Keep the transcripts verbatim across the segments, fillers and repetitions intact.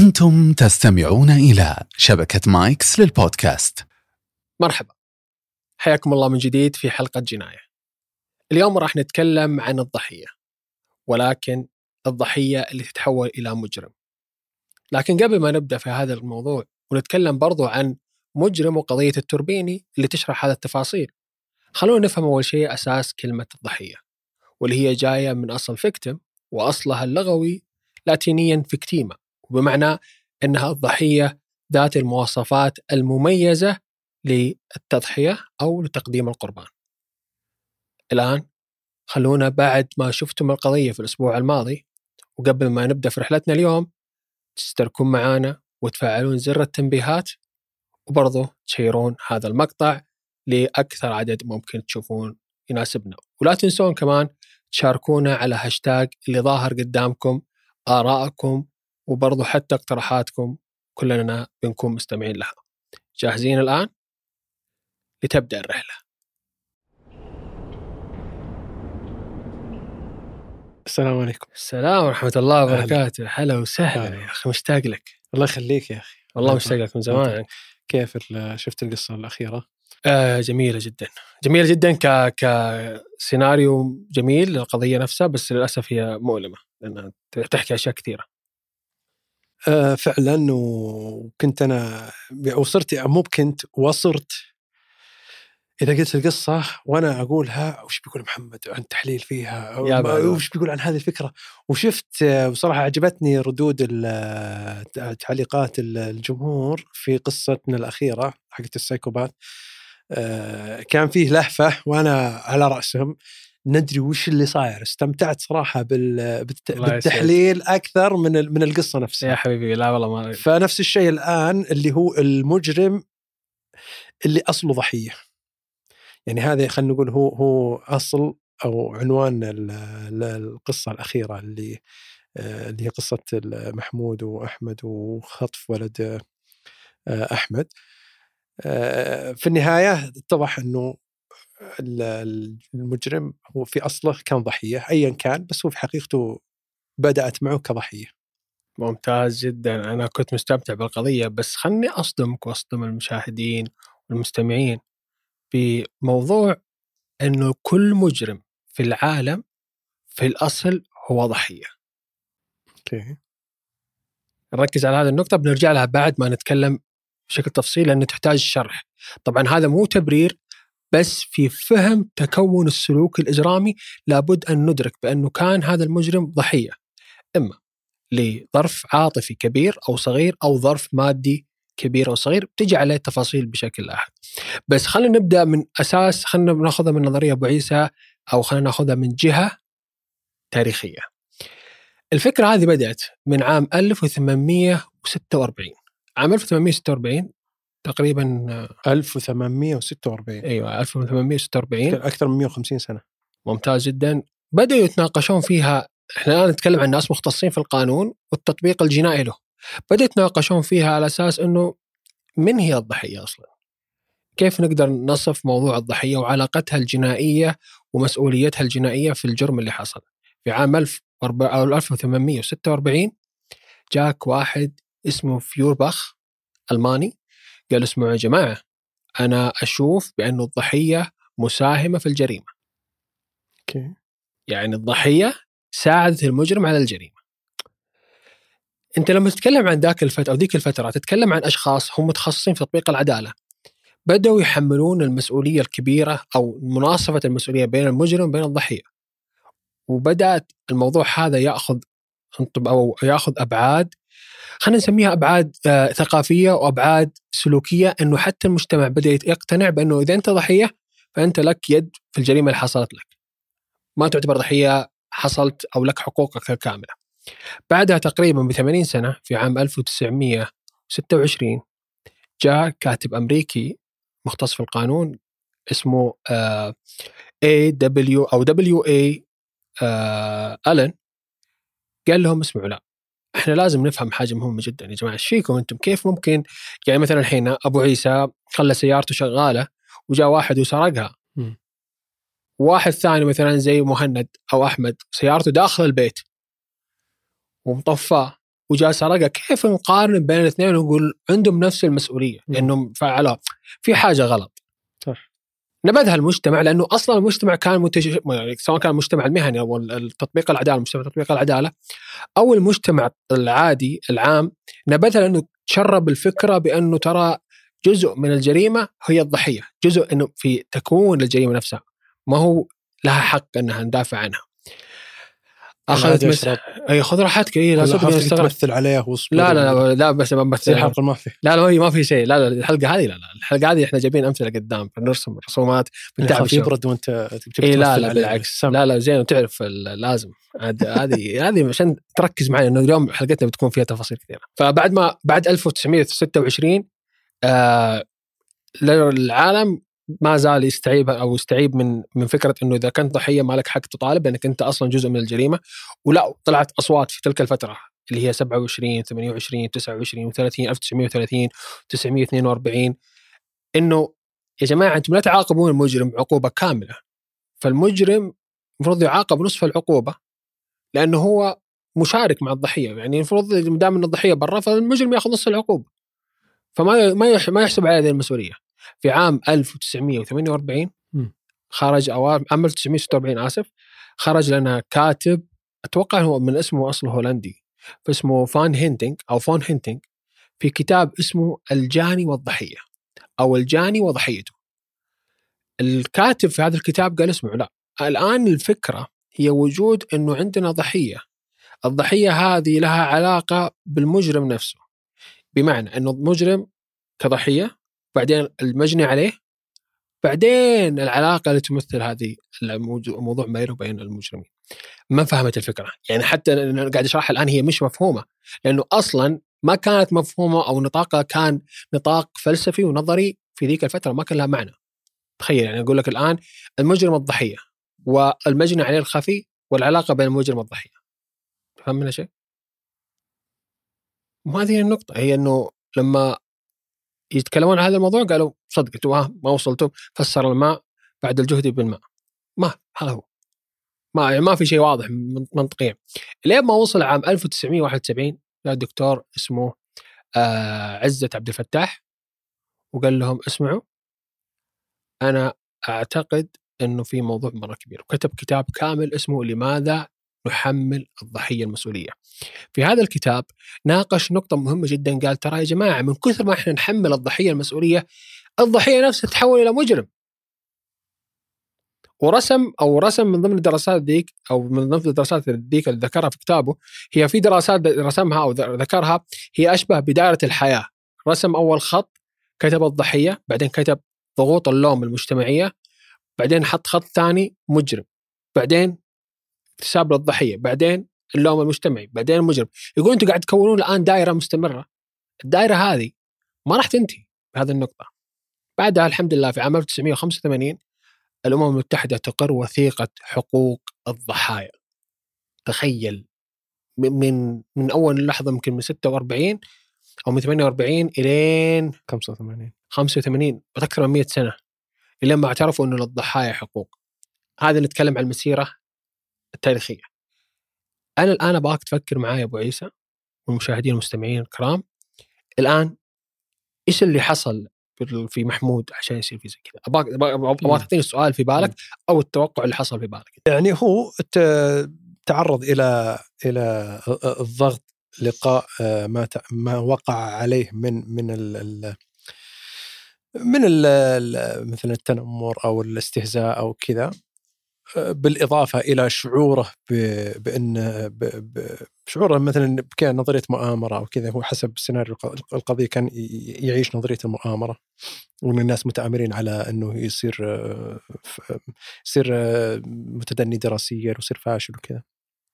أنتم تستمعون إلى شبكة مايكس للبودكاست. مرحبا، حياكم الله من جديد في حلقة جناية. اليوم راح نتكلم عن الضحية، ولكن الضحية اللي تتحول إلى مجرم. لكن قبل ما نبدأ في هذا الموضوع ونتكلم برضو عن مجرم وقضية التوربيني اللي تشرح هذا التفاصيل، خلونا نفهم أول شيء أساس كلمة الضحية، واللي هي جاية من أصل فيكتم، وأصلها اللغوي لاتينيا فيكتيما، وبمعنى أنها الضحية ذات المواصفات المميزة للتضحية أو لتقديم القربان. الآن خلونا بعد ما شفتم القضية في الأسبوع الماضي، وقبل ما نبدأ في رحلتنا اليوم، تشتركون معنا وتفعلون زر التنبيهات، وبرضو تشيرون هذا المقطع لأكثر عدد ممكن تشوفون يناسبنا. ولا تنسون كمان تشاركونا على هاشتاج اللي ظاهر قدامكم آراءكم وبرضو حتى اقتراحاتكم، كلنا بنكون مستمعين لها. جاهزين الآن؟ لتبدأ الرحلة. السلام عليكم. السلام ورحمة الله وبركاته. حلا وسهلا يا أخي، مشتاق لك. الله يخليك يا أخي. والله مشتاق لك من زمان. كيف شفت القصة الأخيرة؟ آه جميلة جدا، جميلة جدا ك كسيناريو جميل للقضية نفسها، بس للأسف هي مؤلمة لأنها تحكي أشياء كثيرة. آه فعلا، وكنت أنا وصرت مو بكنت وصرت إذا قلت القصة وأنا أقولها وش بيقول محمد عن تحليل فيها، وش بيقول عن هذه الفكرة. وشفت بصراحة عجبتني ردود تعليقات الجمهور في قصتنا الأخيرة حقت السايكوبات. كان فيه لهفة وأنا على رأسهم، ندري وش اللي صاير. استمتعت صراحة بالتحليل أكثر من من القصة نفسها. يا حبيبي لا والله ما. فنفس الشيء الآن اللي هو المجرم اللي أصله ضحية، يعني هذا خلينا نقول هو هو أصل أو عنوان القصة الأخيرة اللي اللي هي قصة محمود وأحمد وخطف ولد أحمد. في النهاية اتضح أنه المجرم هو في أصله كان ضحية أيا كان، بس هو في حقيقته بدأت معه كضحية. ممتاز جدا، أنا كنت مستمتع بالقضية، بس خلني أصدمك وأصدم المشاهدين والمستمعين بموضوع أنه كل مجرم في العالم في الأصل هو ضحية. أوكي. نركز على هذه النقطة، بنرجع لها بعد ما نتكلم بشكل تفصيل لأنه تحتاج شرح. طبعا هذا مو تبرير، بس في فهم تكون السلوك الإجرامي لابد أن ندرك بأنه كان هذا المجرم ضحية إما لظرف عاطفي كبير أو صغير، أو ظرف مادي كبير أو صغير، بتجي عليه التفاصيل بشكل لاحق. بس خلينا نبدأ من أساس، خلينا نأخذها من نظرية أبو عيسى، أو خلينا نأخذها من جهة تاريخية. الفكرة هذه بدأت من عام ألف وثمانمائة وستة وأربعين. عام ألف وثمانمائة وستة وأربعين تقريبا. ألف وثمانمائة وستة وأربعين. أيوة ألف وثمانمائة وستة وأربعين، أكثر من مئة وخمسين سنة. ممتاز جدا. بدأوا يتناقشون فيها. إحنا الآن نتكلم عن ناس مختصين في القانون والتطبيق الجنائي له. بدأوا يتناقشون فيها على أساس أنه من هي الضحية أصلا، كيف نقدر نصف موضوع الضحية وعلاقتها الجنائية ومسؤوليتها الجنائية في الجرم اللي حصل. في عام ألف وثمانمائة وستة وأربعين جاك واحد اسمه فيورباخ ألماني، قال اسمعوا يا جماعة، أنا أشوف بأنه الضحية مساهمة في الجريمة. okay. يعني الضحية ساعدت المجرم على الجريمة. أنت لما تتكلم عن ذاك الفترة أو ذيك الفترة تتكلم عن أشخاص هم متخصصين في تطبيق العدالة، بدأوا يحملون المسؤولية الكبيرة أو مناصفة المسؤولية بين المجرم وبين الضحية. وبدأت الموضوع هذا يأخذ أو يأخذ أبعاد، خلينا نسميها أبعاد آه ثقافية وأبعاد سلوكية، أنه حتى المجتمع بدأ يقتنع بأنه إذا أنت ضحية فأنت لك يد في الجريمة اللي حصلت لك، ما تعتبر ضحية، حصلت أو لك حقوقك الكاملة. بعدها تقريبا بثمانين سنة في عام ألف وتسعمائة وستة وعشرين جاء كاتب أمريكي مختص في القانون اسمه آه إيه دبليو أو دبليو إيه آه ألن، قال لهم اسمعوا لا، احنا لازم نفهم حاجة مهمة جدا يا جماعة. ايش فيكم انتم؟ كيف ممكن يعني مثلا الحين ابو عيسى خلى سيارته شغالة وجاء واحد وسرقها، م. واحد ثاني مثلا زي مهند او احمد سيارته داخل البيت ومطفاه وجاء سرقه، كيف نقارن بين الاثنين ونقول عندهم نفس المسؤوليه انهم فعلوا؟ في حاجه غلط. صح. نبذها المجتمع، لانه اصلا المجتمع كان متج... سواء كان المجتمع المهني او التطبيق العداله، مجتمع تطبيق العداله او المجتمع العادي العام، نبذها لانه تشرب الفكره بانه ترى جزء من الجريمه هي الضحيه، جزء انه في تكون الجريمه نفسها، ما هو لها حق انها ندافع عنها. اخذت مس... اي خذ راحتك، اي لا تمثل عليه لا لا لا, لا بس ما بمثل الحلقه ما في لا لا ما في شيء. لا لا الحلقه هذه لا لا الحلقه هذه احنا جايبين امثله قدام، نرسم رسومات بنتعب يبرد وانت إيه لا لا بالعكس لا لا زين، وتعرف لازم هذه هذه عشان تركز معي انه اليوم حلقتنا بتكون فيها تفاصيل كثيره. فبعد ما بعد ألف وتسعمية وستة وعشرين آه العالم ما زال يستعيب او يستعيب من من فكره انه اذا كنت ضحيه ما لك حق تطالب لانك انت اصلا جزء من الجريمه. ولا طلعت اصوات في تلك الفتره اللي هي سبعة وعشرين ثمانية وعشرين تسعة وعشرين وثلاثين ألف وتسعمية وثلاثين وتسعمية واثنين وأربعين انه يا جماعه انتم لا تعاقبون المجرم عقوبه كامله، فالمجرم المفروض يعاقب نصف العقوبه لانه هو مشارك مع الضحيه. يعني المفروض دام ان الضحيه برا فالمجرم ياخذ نصف العقوبه، فما ما ما يحسب عليه هذه المسؤوليه. في عام ألف وتسعمية وثمانية وأربعين خرج أوام عام ألف وتسعمية وستة وأربعين آسف خرج لنا كاتب أتوقع هو من اسمه أصله هولندي، فاسمه فان هينتينغ أو فون هينتينغ، في كتاب اسمه الجاني والضحية أو الجاني وضحيته. الكاتب في هذا الكتاب قال اسمعوا، لا الآن الفكرة هي وجود أنه عندنا ضحية، الضحية هذه لها علاقة بالمجرم نفسه، بمعنى أنه المجرم كضحية، بعدين المجني عليه، بعدين العلاقة اللي تمثل هذه الموضوع بينه وبين المجرمين. ما فهمت الفكرة، يعني حتى أنا قاعد أشرحها الآن هي مش مفهومة، لأنه أصلا ما كانت مفهومة أو نطاقها كان نطاق فلسفي ونظري في ذيك الفترة، ما كان لها معنى. تخيل يعني أقول لك الآن المجرم الضحية والمجني عليه الخفي والعلاقة بين المجرم والضحية، فهمنا شيء؟ وهذه النقطة هي أنه لما يتكلمون عن هذا الموضوع قالوا صدق انتوا ما وصلتم، فسر الماء بعد الجهد بالماء، ما هذا هو ما يعني ما في شيء واضح منطقيا. لين ما وصل عام ألف وتسعمية وواحد وسبعين جاء دكتور اسمه آه عزت عبد الفتاح وقال لهم اسمعوا أنا أعتقد أنه في موضوع مرة كبير، وكتب كتاب كامل اسمه لماذا نحمل الضحية المسؤولية. في هذا الكتاب ناقش نقطة مهمة جدا، قال ترى يا جماعة من كثر ما احنا نحمل الضحية المسؤولية الضحية نفسها تتحول إلى مجرم. ورسم أو رسم من ضمن الدراسات ذيك أو من ضمن الدراسات ذيك اللي ذكرها في كتابه، هي في دراسات رسمها أو ذكرها هي أشبه بدائرة الحياة. رسم أول خط كتب الضحية، بعدين كتب ضغوط اللوم المجتمعية، بعدين حط خط ثاني مجرم، بعدين اكتساب للضحية، بعدين اللوم المجتمعي، بعدين المجرم. يقول أنتوا قاعد تكونون الآن دائرة مستمرة، الدائرة هذه ما راح تنتهي بهذه النقطة. بعدها الحمد لله في عام ألف وتسعمية وخمسة وثمانين الأمم المتحدة تقر وثيقة حقوق الضحايا. تخيل من من أول لحظة يمكن من ستة وأربعين أو من ثمانية وأربعين إلين خمسة وثمانين خمسة وثمانين أكثر من مئة سنة إلى ما اعترفوا إنه للضحايا حقوق. هذا نتكلم عن المسيرة التاريخية. أنا الآن أبغاك تفكر معايا أبو عيسى والمشاهدين والمستمعين الكرام، الآن إيش اللي حصل في محمود عشان يصير في زي كذا؟ أبغاك أبغاك تعطيني السؤال في بالك أو التوقع اللي حصل في بالك. يعني هو تعرض إلى إلى الضغط، لقاء ما ما وقع عليه من من ال من ال مثل التنمر أو الاستهزاء أو كذا، بالإضافة إلى شعوره بأن شعوره مثلا كان نظرية مؤامرة أو كذا. هو حسب سيناريو القضية كان يعيش نظرية المؤامرة، وأن الناس متآمرين على أنه يصير يصير متدني دراسيا ويصير فاشل وكذا.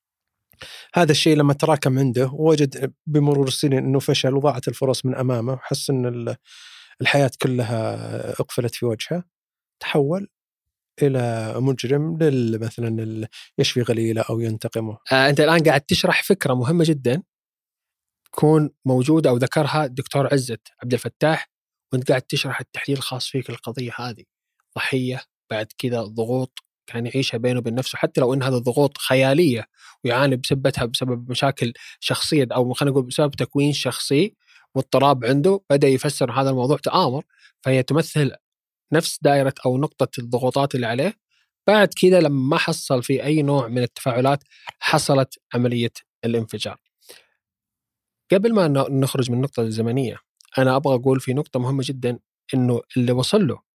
هذا الشيء لما تراكم عنده ووجد بمرور السنين أنه فشل وضاعت الفرص من أمامه وحس أن الحياة كلها أقفلت في وجهه، تحول إلى مجرم لل مثلا يشفي غليله أو ينتقمه. آه أنت الآن قاعد تشرح فكرة مهمة جدا تكون موجودة أو ذكرها الدكتور عزت عبد الفتاح، وأنت قاعد تشرح التحليل الخاص فيك للقضية هذه. ضحية، بعد كذا ضغوط، كان يعيشها بينه وبين نفسه، حتى لو ان هذه الضغوط خياليه ويعاني بسبتها بسبب مشاكل شخصيه او خلينا نقول بسبب تكوين شخصي واضطراب عنده، بدا يفسر هذا الموضوع تآمر، فهي تمثل نفس دائره او نقطه الضغوطات اللي عليه. بعد كذا لما ما حصل في اي نوع من التفاعلات حصلت عمليه الانفجار. قبل ما نخرج من النقطه الزمنيه، انا ابغى اقول في نقطه مهمه جدا، انه اللي وصل له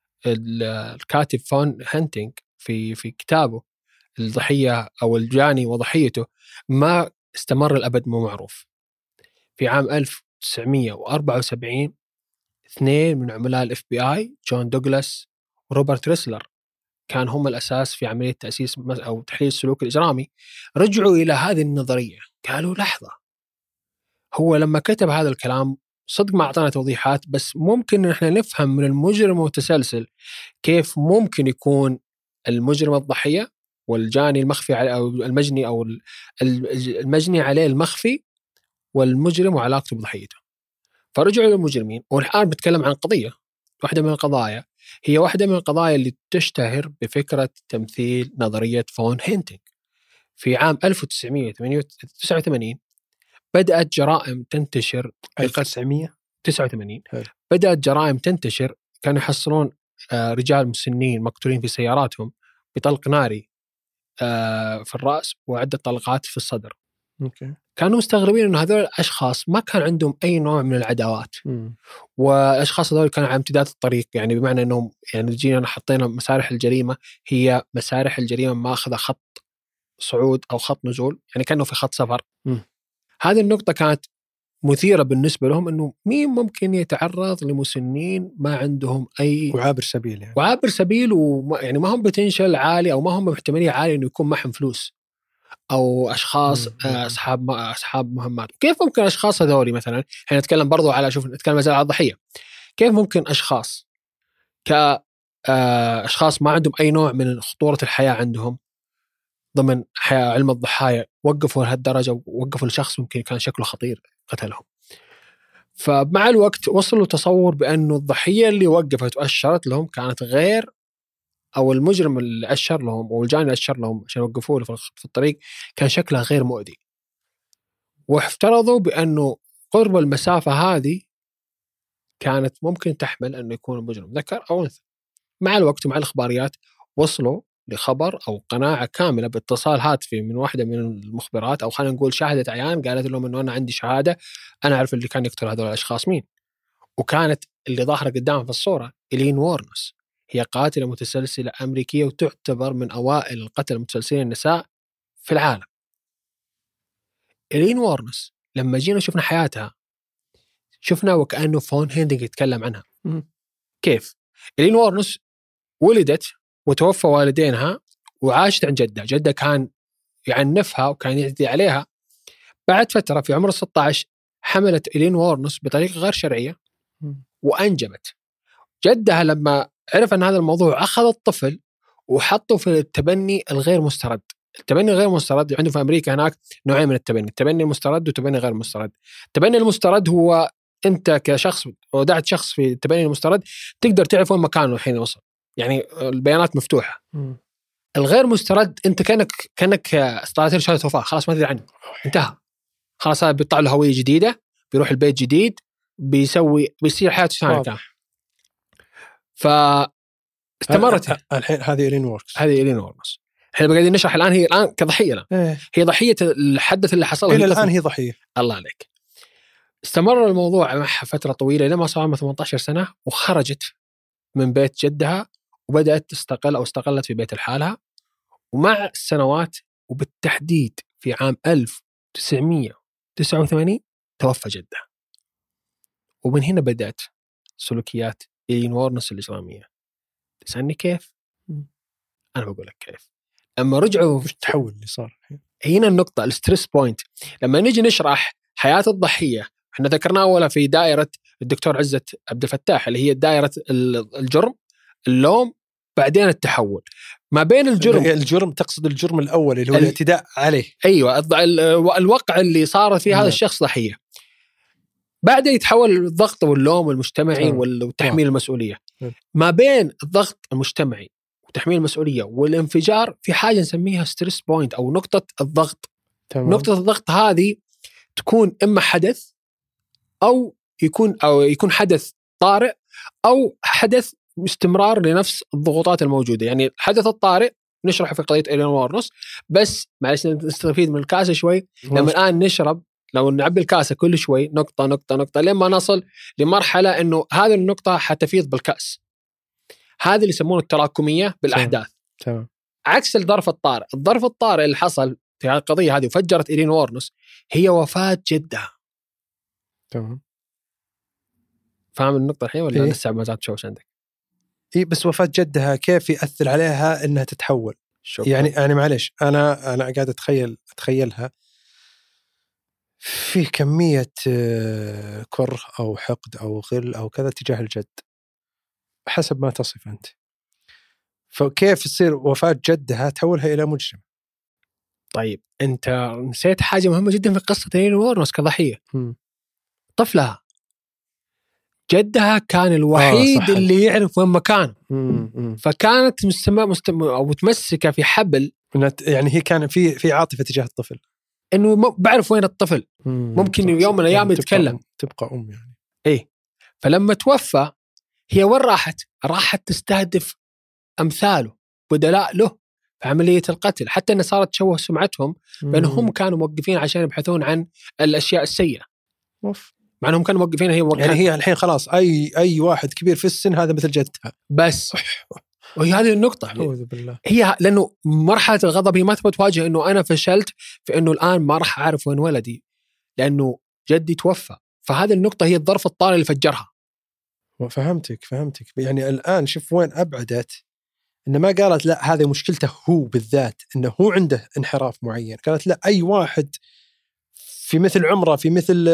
الكاتب فون هانتينغ في في كتابه الضحية أو الجاني وضحيته ما استمر الأبد، مو معروف. في عام ألف وتسعمية وأربعة وسبعين اثنين من عملاء الاف بي اي، جون دوغلاس وروبرت ريسلر، كان هم الأساس في عملية تأسيس أو تحليل السلوك الإجرامي، رجعوا إلى هذه النظرية. قالوا لحظة، هو لما كتب هذا الكلام صدق ما أعطانا توضيحات، بس ممكن نحن نفهم من المجرم المتسلسل كيف ممكن يكون المجرم الضحية والجاني المخفي عليه أو المجني أو المجني عليه المخفي، والمجرم وعلاقته بضحيته. فرجعوا للمجرمين، والآن بتكلم عن قضية واحدة من القضايا، هي واحدة من القضايا اللي تشتهر بفكرة تمثيل نظرية فون هانتينغ. في عام ألف وتسعمية وتسعة وثمانين بدأت جرائم تنتشر. ألف وتسعمية وتسعة وثمانين بدأت جرائم تنتشر، كانوا يحصلون رجال مسنين مقتولين في سياراتهم بطلق ناري في الرأس وعدة طلقات في الصدر. أوكي. كانوا مستغربين أنه هذول الأشخاص ما كان عندهم أي نوع من العداوات، م. والأشخاص هذول كانوا على امتداد الطريق، يعني بمعنى أنهم يعني جينا حطينا مسارح الجريمة هي مسارح الجريمة ما أخذ خط صعود أو خط نزول، يعني كانوا في خط سفر. م. هذه النقطة كانت مثيرة بالنسبة لهم، أنه مين ممكن يتعرض لمسنين ما عندهم أي وعابر سبيل يعني. وعابر سبيل وما يعني ما هم بتنشل عالي أو ما هم احتمالية عالية أنه يكون معهم فلوس أو أشخاص أصحاب أصحاب مهمات. كيف ممكن أشخاص هذولي مثلا، احنا نتكلم برضو على شوف نتكلم مثلا على الضحية، كيف ممكن أشخاص كأشخاص ما عندهم أي نوع من خطورة الحياة عندهم ضمن علم الضحايا وقفوا لهالدرجة، ووقفوا لشخص ممكن كان شكله خطير قتلهم. فمع الوقت وصلوا تصور بأنه الضحية اللي وقفت وأشرت لهم كانت غير، أو المجرم اللي أشر لهم أو الجاني اللي أشر لهم عشان يوقفوه في الطريق كان شكله غير مؤذي، وافترضوا بأنه قرب المسافة هذه كانت ممكن تحمل أنه يكون المجرم ذكر أو أنثى. مع الوقت ومع الإخباريات وصلوا لخبر أو قناعة كاملة باتصال هاتفي من واحدة من المخبرات، أو خلينا نقول شاهدة عيان، قالت لهم أنه أنا عندي شهادة، أنا أعرف اللي كان يقتل هذول الأشخاص مين. وكانت اللي ظاهرة قدامها في الصورة إلين وورنس، هي قاتلة متسلسلة أمريكية وتعتبر من أوائل القتل المتسلسلين النساء في العالم. إلين وورنس لما جينا شفنا حياتها شفنا وكأنه فون هانتينغ يتكلم عنها. م- كيف؟ إلين وورنس ولدت وتوفى والدينها وعاشت عند جدة، جدة كان يعنفها وكان يعتدي عليها. بعد فترة في عمر ستة عشر حملت إلين وورنس بطريقة غير شرعية وأنجبت. جدها لما عرف أن هذا الموضوع أخذ الطفل وحطه في التبني الغير مسترد. التبني الغير مسترد عنده في أمريكا هناك نوعين من التبني، التبني المسترد وتبني غير مسترد. التبني المسترد هو أنت كشخص ودعت شخص في التبني المسترد تقدر تعرف وين مكانه الحين وصل، يعني البيانات مفتوحة. م. الغير مسترد أنت كأنك كأنك استطاعت شهادة وفاة، خلاص ما تدري عنه، انتهى خلاص، بيطلع له هوية جديدة، بيروح البيت جديد، بيسوي بيصير حياته ثانية كاملة. فاستمرت الحين هذه إلين وورنس، هذه إلين وورنس احنا قاعدين نشرح الآن، هي الآن كضحية الآن. إيه. هي ضحية الحدث اللي حصل إلى الآن هي ضحية. الله عليك. استمر الموضوع معها فترة طويلة لما صار عمرها ثمانية عشر سنة، وخرجت من بيت جدها وبدأت تستقل أو استقلت في بيت لحالها. ومع السنوات وبالتحديد في عام ألف وتسعمية وتسعة وثمانين توفى جدها. ومن هنا بدأت سلوكيات إلين وورنس الإجرامية. تسألني كيف؟ أنا بقول لك كيف. لما رجعوا وش التحول اللي صار؟ هنا النقطة الستريس بوينت. لما نيجي نشرح حياة الضحية، احنا ذكرنا أولا في دائرة الدكتور عزت عبد الفتاح اللي هي دائرة الجرم، اللوم، بعدين التحول ما بين الجرم. الجرم تقصد الجرم الأول اللي هو الاعتداء عليه. أيوة، الوقع اللي صار فيه هذا الشخص ضحية، بعد يتحول الضغط واللوم المجتمعي وتحميل المسؤولية. ما بين الضغط المجتمعي وتحميل المسؤولية والانفجار في حاجة نسميها ستريس بوينت أو نقطة الضغط. تمام. نقطة الضغط هذه تكون إما حدث أو يكون أو يكون حدث طارئ أو حدث استمرار لنفس الضغوطات الموجودة. يعني الحدث الطارئ نشرحه في قضية إلين وارنوس، بس معلش نستفيد من الكاسة شوي. لما الآن نشرب، لو نعبي الكاسة كل شوي نقطة نقطة نقطة لما نصل لمرحلة إنه هذه النقطة حتفيض بالكأس، هذا اللي يسمونه التراكمية بالأحداث. تمام. عكس الظرف الطارئ. الظرف الطارئ اللي حصل في هذه القضية هذه وفجرت إلين وارنوس هي وفاة جدها. تمام. فاهم النقطة الحين ولا إيه؟ لسه ما زالت شوش عندك؟ إيه بس وفاة جدها كيف يأثر عليها إنها تتحول؟ شكرا. يعني يعني معلش أنا أنا قاعد أتخيل أتخيلها في كمية كره أو حقد أو غل أو كذا تجاه الجد حسب ما تصف أنت، فكيف تصير وفاة جدها تحولها إلى مجرم؟ طيب أنت نسيت حاجة مهمة جدا في قصة إلين وارنوس كضحية. م. طفلها جدها كان الوحيد آه اللي يعرف وين مكانه، م. فكانت مستمع مستمع أو متمسكة في حبل. يعني هي كان في في عاطفة تجاه الطفل، إنه بعرف وين الطفل، ممكن يوم من الأيام يتكلم. تبقى أم يعني. إيه. فلما توفى هي وين راحت؟ راحت تستهدف أمثاله بدلاء له في عملية القتل، حتى أن صارت تشوه سمعتهم بأنهم كانوا موقفين عشان يبحثون عن الأشياء السيئة. أوف. مع أنهم كانوا موقفين هي يعني هي الحين خلاص أي أي واحد كبير في السن هذا مثل جدها بس. وهي هذه النقطة. أعوذ بالله. هي لأنه مرحلة الغضب هي ما تبغى تواجه إنه أنا فشلت في إنه الآن ما راح أعرف وين ولدي لأنه جدي توفى. فهذه النقطة هي الظرف الطارئ اللي فجرها. فهمتك فهمتك يعني الآن شوف وين أبعدت، إنه ما قالت لا هذه مشكلته هو بالذات إنه هو عنده انحراف معين، قالت لا أي واحد في مثل عمره في مثل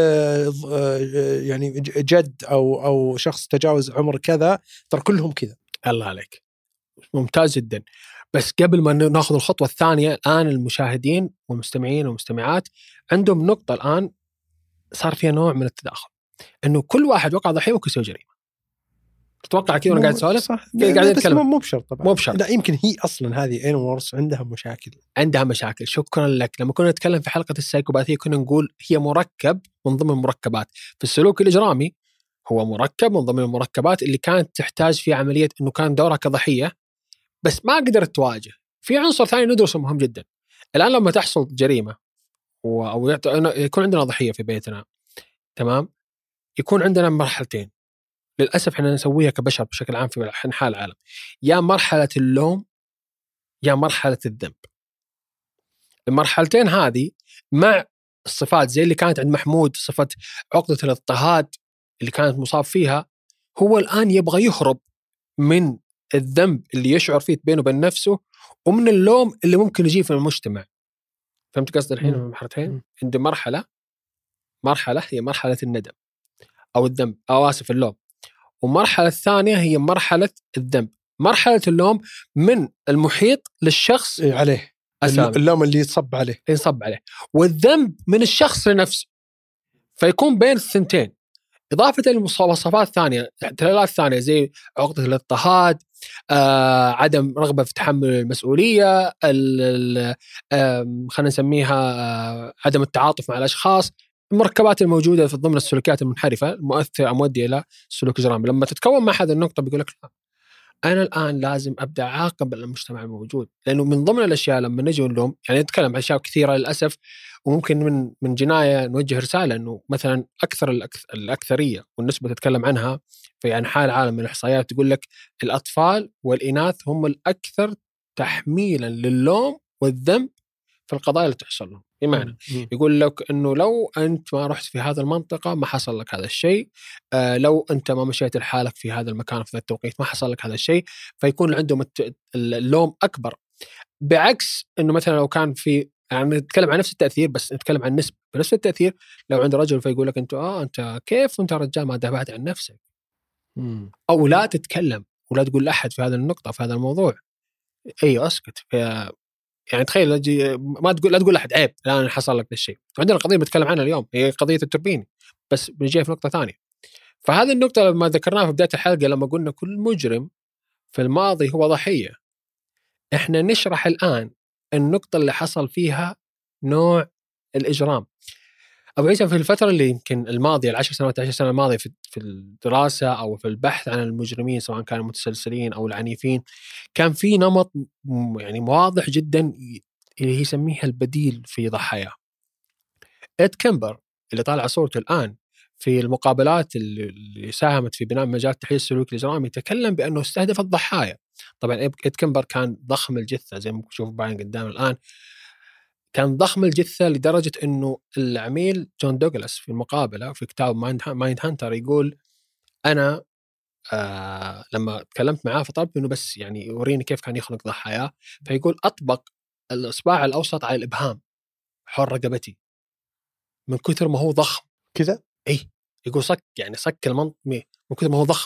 يعني جد أو أو شخص تجاوز عمر كذا ترى كلهم كذا. الله عليك، ممتاز جدا. بس قبل ما ناخذ الخطوة الثانية، الآن المشاهدين والمستمعين والمستمعات عندهم نقطة الآن صار فيها نوع من التداخل، إنه كل واحد وقع ضحية وكل شيء جريمة. تتوقع كذا وأنا قاعد أسولف؟ صح. قاعد أتكلم. مو بشرط طبعا. مو بشرط. لا يمكن هي أصلا هذه إلين وارنوس عندها مشاكل. عندها مشاكل. شكرا لك. لما كنا نتكلم في حلقة السايكوباثية كنا نقول هي مركب من ضمن المركبات في السلوك الإجرامي. هو مركب من ضمن المركبات اللي كانت تحتاج في عملية إنه كان دورها كضحية بس ما قدرت تواجه. في عنصر ثاني ندرسه مهم جدا. الآن لما تحصل جريمة أو يكون عندنا ضحية في بيتنا، تمام، يكون عندنا مرحلتين للأسف احنا نسويها كبشر بشكل عام في أنحاء العالم، يا مرحلة اللوم يا مرحلة الذنب. المرحلتين هذه مع الصفات زي اللي كانت عند محمود، صفة عقدة الاضطهاد اللي كانت مصاب فيها، هو الآن يبغى يهرب من الذنب اللي يشعر فيه بينه وبين نفسه ومن اللوم اللي ممكن يجي في المجتمع. فهمت قصدي الحين؟ مرحلتين. عند مرحلة مرحلة هي مرحلة الندم أو الذنب أو آسف اللوم، ومرحلة الثانية هي مرحلة الذنب. مرحلة اللوم من المحيط للشخص عليه أسامي. اللوم اللي يتصب عليه ينصب عليه، والذنب من الشخص لنفسه. فيكون بين الثنتين، إضافة للمواصفات الثانية الثلاث ثانية زي عقدة الاضطهاد، آه، عدم رغبة في تحمل المسؤولية، خلينا نسميها آه، عدم التعاطف مع الأشخاص. المركبات الموجودة في ضمن السلوكيات المنحرفة المؤثرة المؤدية إلى سلوك إجرامي. لما تتكون مع هذه النقطة بيقول لك لا، أنا الآن لازم أبدأ عاقب المجتمع الموجود، لأنه من ضمن الأشياء لما نجي نلوم يعني نتكلم عن أشياء كثيرة للأسف، وممكن من من جناية نوجه رسالة إنه مثلا أكثر الأكثرية والنسبة تتكلم عنها في أنحاء العالم من الإحصائيات تقول لك الأطفال والإناث هم الأكثر تحميلا للوم والذنب في القضايا اللي تحصل لهم. بمعنى يقول لك إنه لو أنت ما رحت في هذا المنطقة ما حصل لك هذا الشيء، آه لو أنت ما مشيت لحالك في هذا المكان في هذا التوقيت ما حصل لك هذا الشيء. فيكون عندهم اللوم أكبر، بعكس إنه مثلا لو كان في يعني نتكلم عن نفس التأثير بس نتكلم عن نسبة بنفس التأثير، لو عند رجل فيقول لك أنت آه أنت كيف أنت رجال ما دافعت عن نفسك، أو لا تتكلم ولا تقول لأحد في هذا النقطة في هذا الموضوع، أي أسكت. يعني تخيل ما تقول لا تقول لأحد عيب الآن حصل لك الشيء. عندنا قضية بنتكلم عنها اليوم هي قضية التوربيني، بس بنجي في نقطة ثانية. فهذه النقطة لما ذكرناها في بداية الحلقة لما قلنا كل مجرم في الماضي هو ضحية، إحنا نشرح الآن النقطة اللي حصل فيها نوع الإجرام. أبو عيسى في الفترة اللي يمكن الماضية العشر سنوات العشر سنة الماضية في في الدراسة أو في البحث عن المجرمين سواء كانوا متسلسلين أو العنيفين، كان في نمط يعني واضح جدا اللي يسميها البديل في ضحايا. إد كيمبر اللي طالع صورته الآن في المقابلات اللي ساهمت في بناء مجال تحليل السلوك الإجرامي تكلم بأنه استهدف الضحايا. طبعا إد كيمبر كان ضخم الجثة زي ما تشوف باين قدام الآن، كان ضخم الجثة لدرجة أنه العميل جون دوغلاس في المقابلة في كتاب مايند هانتر يقول أنا آه لما تكلمت معاه فطلبت أنه بس يعني يوريني كيف كان يخلق ضحايا، فيقول أطبق الإصبع الأوسط على الإبهام حول رقبتي من كثر ما هو ضخم كذا. أي يقول صك يعني صك المنط من كثر ما هو ضخم،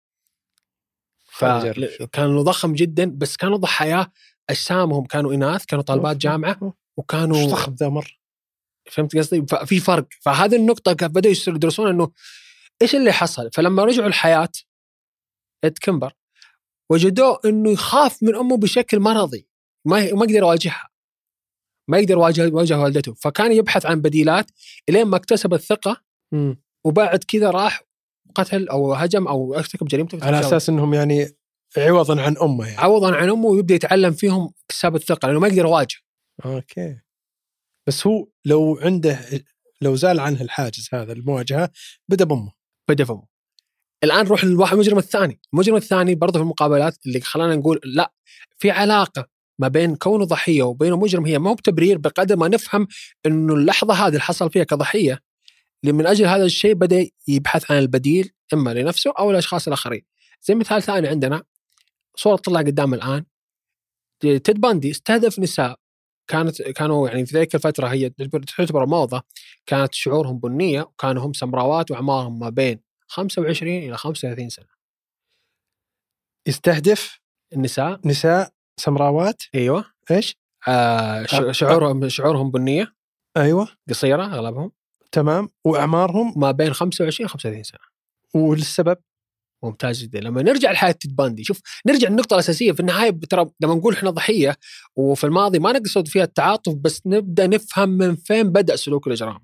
فكانوا ضخم جدا. بس كانوا ضحايا أجسامهم كانوا إناث، كانوا طالبات جامعة وكانوا ضخم ذا مرة. فهمت قصدي؟ ففي فرق. فهذه النقطة بدأوا يدرسون إنه إيش اللي حصل. فلما رجعوا الحياة إد كيمبر وجدوا إنه يخاف من أمه بشكل مرضي، ما ما يقدر يواجهها، ما يقدر يواجه يواجه والدته. فكان يبحث عن بديلات إلين ما اكتسب الثقة. م. وبعد كذا راح قتل أو هجم أو ارتكب جريمته على أساس إنهم يعني عوضا عن أمه، يعني عوضا عن أمه، ويبدأ يتعلم فيهم اكتساب الثقة لأنه ما يقدر يواجه. أوكي. بس هو لو عنده لو زال عنه الحاجز هذا المواجهة بدأ بأمه بدأ بأمه. الآن نروح للواحد المجرم الثاني. المجرم الثاني برضه في المقابلات اللي خلانا نقول لا في علاقة ما بين كونه ضحية وبينه مجرم، هي ما هو بتبرير بقدر ما نفهم إنه اللحظة هذه اللي حصل فيها كضحية من أجل هذا الشيء بدأ يبحث عن البديل إما لنفسه أو لأشخاص الآخرين. زي مثال ثاني عندنا صورة طلع قدام الآن، تيد باندي استهدف نساء كانت كانوا يعني في ذيك الفترة هي تعتبر موضة، كانت شعورهم بنية وكانوا هم سمراوات وأعمارهم ما بين خمسة وعشرين إلى خمسة وثلاثين سنة. يستهدف النساء نساء سمراوات. أيوة. إيش آه شعورهم شعورهم بنية. أيوة. قصيرة أغلبهم. تمام. وأعمارهم ما بين خمسة وعشرين إلى خمسة وثلاثين سنة. والسبب ممتاز جدا. لما نرجع لحياة تيد باندي، شوف نرجع النقطة الأساسية في النهاية. ترى لما نقول إحنا ضحية وفي الماضي ما نقصد فيها التعاطف، بس نبدأ نفهم من فين بدأ سلوك الإجرام.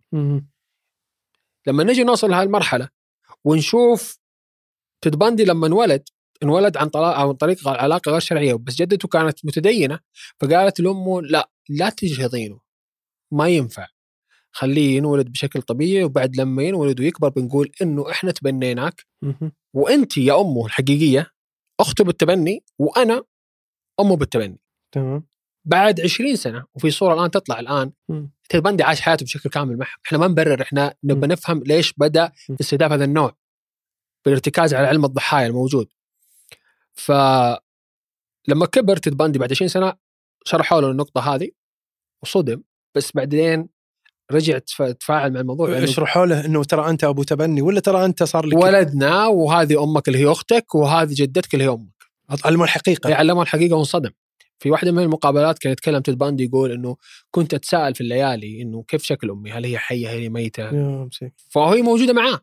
لما نجي نوصل لهذه المرحلة ونشوف تيد باندي لما انولد انولد عن طريق عن طريق علاقة غير شرعية، بس جدته كانت متدينة، فقالت لأمه لا لا تجهضينه، ما ينفع، خليه ينولد بشكل طبيعي، وبعد لما ينولد ويكبر بنقول إنه إحنا تبنيناك وأنت يا أمه الحقيقية أخته بالتبني وأنا أمه بالتبني. تمام. بعد عشرين سنة وفي صورة الآن تطلع الآن تيد باندي عاش حياته بشكل كامل معه. إحنا ما نبرر، إحنا نبى نفهم ليش بدأ استهداف هذا النوع بالارتكاز على علم الضحايا الموجود. فلما كبر تيد باندي بعد عشرين سنة شرحوا له النقطة هذه وصدم، بس بعدين رجع تفاعل مع الموضوع. يعني اشرحوا له انه ترى انت ابو تبني ولا ترى انت صار لك ولدنا وهذه امك اللي هي اختك وهذه جدتك اللي هي امك. علموا الحقيقه. يعلموا الحقيقه وانصدم. في واحده من المقابلات كان يتكلم تيد باندي يقول انه كنت اتساءل في الليالي انه كيف شكل امي، هل هي حيه هل هي ميته، فهي موجوده معاه.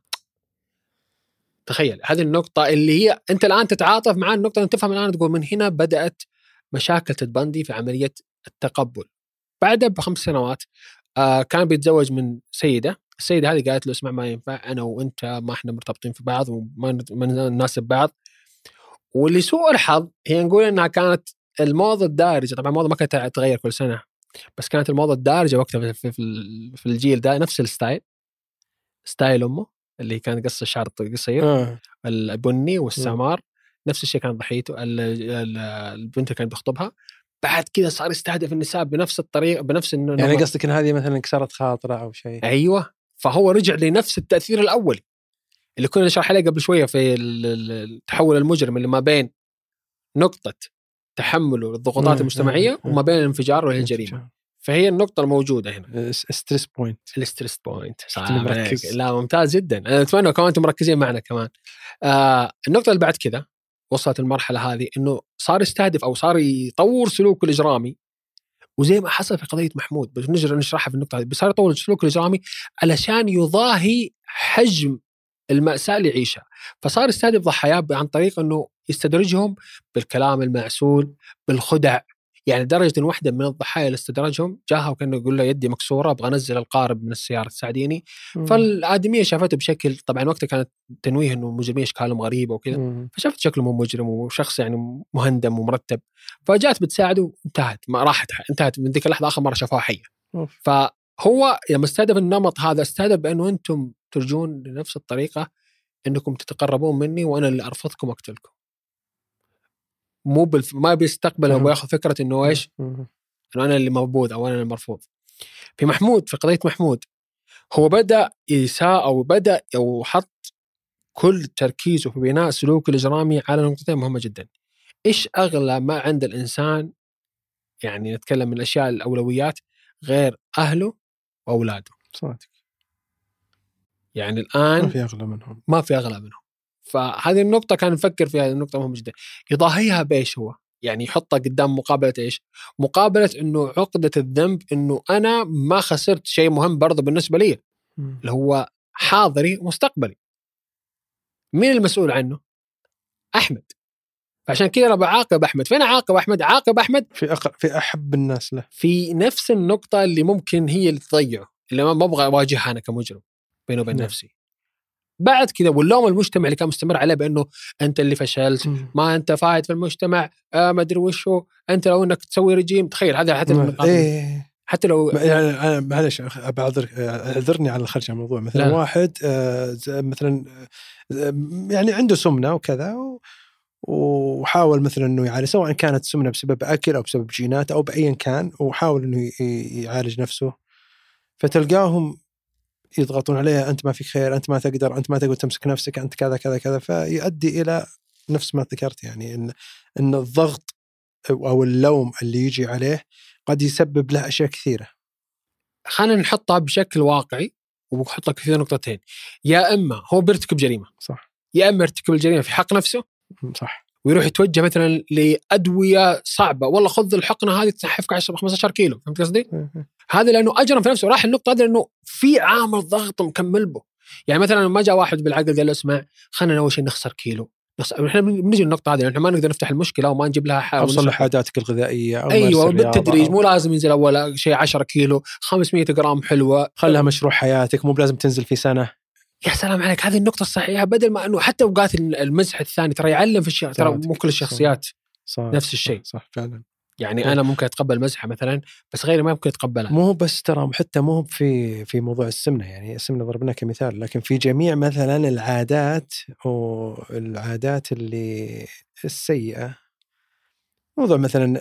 تخيل هذه النقطه اللي هي انت الان تتعاطف مع النقطه اللي تفهم الان، تقول من هنا بدات مشاكل تيد باندي في عمليه التقبل. بعدها بخمس سنوات آه كان بيتزوج من سيدة. السيدة هذه قالت له اسمع ما ينفع، أنا وأنت ما إحنا مرتبطين في بعض وما نناسب بعض. واللي سوء الحظ هي نقول إنها كانت الموضة الدارجة. طبعا الموضة ما كانت تتغير كل سنة، بس كانت الموضة الدارجة وقتها في, في, في الجيل ده نفس الستايل، ستايل أمه اللي كان قص الشعر قصير آه. البني والسمار، نفس الشيء كان ضحيته. البنت اللي كانت بيخطبها بعد كذا صار يستهدف النساء بنفس الطريقة بنفس إنه يعني قصدك إن هذه مثلا كسرت خاطره أو شيء. أيوة. فهو رجع لنفس التأثير الأولي اللي كنا نشرح عليه قبل شوية في التحول المجرم اللي ما بين نقطة تحمله للضغوطات المجتمعية وما بين الانفجار والجريمة. فهي النقطة الموجودة هنا ستريس بوينت. الستريس بوينت. لا ممتاز جدا. أنا أتمنى كمان أنتم مركزين معنا كمان. آه النقطة اللي بعد كذا وصلت المرحلة هذه إنه صار يستهدف أو صار يطور سلوكه الإجرامي، وزي ما حصل في قضية محمود بس نجر نشرحها في النقطة هذه. صار يطور سلوكه الإجرامي علشان يضاهي حجم المأساة اللي يعيشها، فصار يستهدف ضحاياه عن طريق إنه يستدرجهم بالكلام المعسول، بالخدع، يعني لدرجة إن واحدة من الضحايا اللي استدرجهم جاها وكان يقول له يدي مكسورة أبغى أنزل القارب من السيارة تساعديني. فالآدمية شافته بشكل، طبعا وقتها كانت تنويه إنه مجرمين أشكالهم غريبة وكذا، فشافت شكله مو مجرم وشخص يعني مهندم ومرتب، فجاءت بتساعده وانتهت، ما راحت انتهت من ذيك اللحظة. آخر مرة شافوها حية. فهو لما استهدف النمط هذا استهدف بأنه أنتم ترجون لنفس الطريقة، إنكم تتقربون مني وأنا اللي أرفضكم أقتلكم. مو بالف... ما بيستقبل أو بياخذ فكرة إنه إيش، إنه أنا اللي موجود أو أنا اللي مرفوض. في محمود، في قضية محمود، هو بدأ يساء أو بدأ أو حط كل تركيزه في بناء سلوك الإجرامي على نقطتين مهمة جدا. إيش أغلى ما عند الإنسان، يعني نتكلم من الأشياء الأولويات، غير أهله وأولاده. صادق. يعني الآن ما في أغلى منهم، ما في أغلى منهم. فهذه النقطة كان نفكر فيها، النقطة مهمة جدا. يضاهيها بإيش هو؟ يعني يحطها قدام مقابلة إيش؟ مقابلة إنه عقدة الذنب، إنه أنا ما خسرت شيء مهم برضه بالنسبة لي، اللي هو حاضري مستقبلي. مين المسؤول عنه؟ أحمد. فعشان كذا أنا بعاقب أحمد. فين عاقب أحمد؟ عاقب أحمد في أق... في أحب الناس له، في نفس النقطة اللي ممكن هي اللي تضيعه، اللي ما أبغى أواجهها أنا كمجرم بينه وبين نعم. نفسي. بعد كذا واللوم المجتمع اللي كان مستمر عليه بأنه أنت اللي فشلت، مم. ما أنت فايد في المجتمع، آه ما أدري وشو، أنت لو أنك تسوي رجيم. تخيل هذا حتى مم. إيه. حتى لو يعني أنا معلش أعذر أعذرني على الخرج عن الموضوع. مثلا لا. واحد آه مثلا آه يعني عنده سمنة وكذا و... وحاول مثلا إنه يعني سواء كانت سمنة بسبب أكل أو بسبب جينات أو بأيا كان، وحاول إنه يعالج نفسه، فتلقاهم يضغطون عليه، أنت ما فيك خير، أنت ما تقدر، أنت ما تقدر تمسك نفسك، أنت كذا كذا كذا. فيؤدي إلى نفس ما ذكرت، يعني إن إن الضغط أو اللوم اللي يجي عليه قد يسبب له أشياء كثيرة. خلينا نحطها بشكل واقعي وبحط لك كثير نقطتين. يا إما هو بيرتكب جريمة، صح، يا إما يرتكب الجريمة في حق نفسه، صح، ويروح يتوجه مثلا لأدوية صعبة، والله خذ الحقنة هذه تنحفك عشرة خمسة عشر كيلو. فهمت قصدي؟ هذا لأنه أجرم في نفسه. راح النقطة هذه لأنه في عامل ضغط مكمل به. يعني مثلا ما جاء واحد بالعقل قال له اسمع خلينا أول شيء نخسر كيلو، نخسر. إحنا بنجي النقطة هذه لأن ما نقدر نفتح المشكلة وما نجيب لها حل. أوصل لحاجاتك الغذائية أو أيوة بالتدريج، مو لازم ينزل أول شيء عشرة كيلو، خمسمية جرام حلوة، خلها مشروع حياتك، مو بلازم تنزل في سنة. يا سلام عليك، هذه النقطة الصحيحة. بدل ما أنه حتى أوقات المزح الثاني ترى يعلم في الشيء، ترى مو كل الشخصيات صح. نفس الشيء. صح, صح فعلا. يعني صح. أنا ممكن أتقبل مزحة مثلا، بس غيري ما ممكن يتقبلها. مو بس ترى حتى مو في في موضوع السمنة، يعني السمنة ضربناه كمثال، لكن في جميع مثلا العادات والعادات اللي السيئة، موضوع مثلا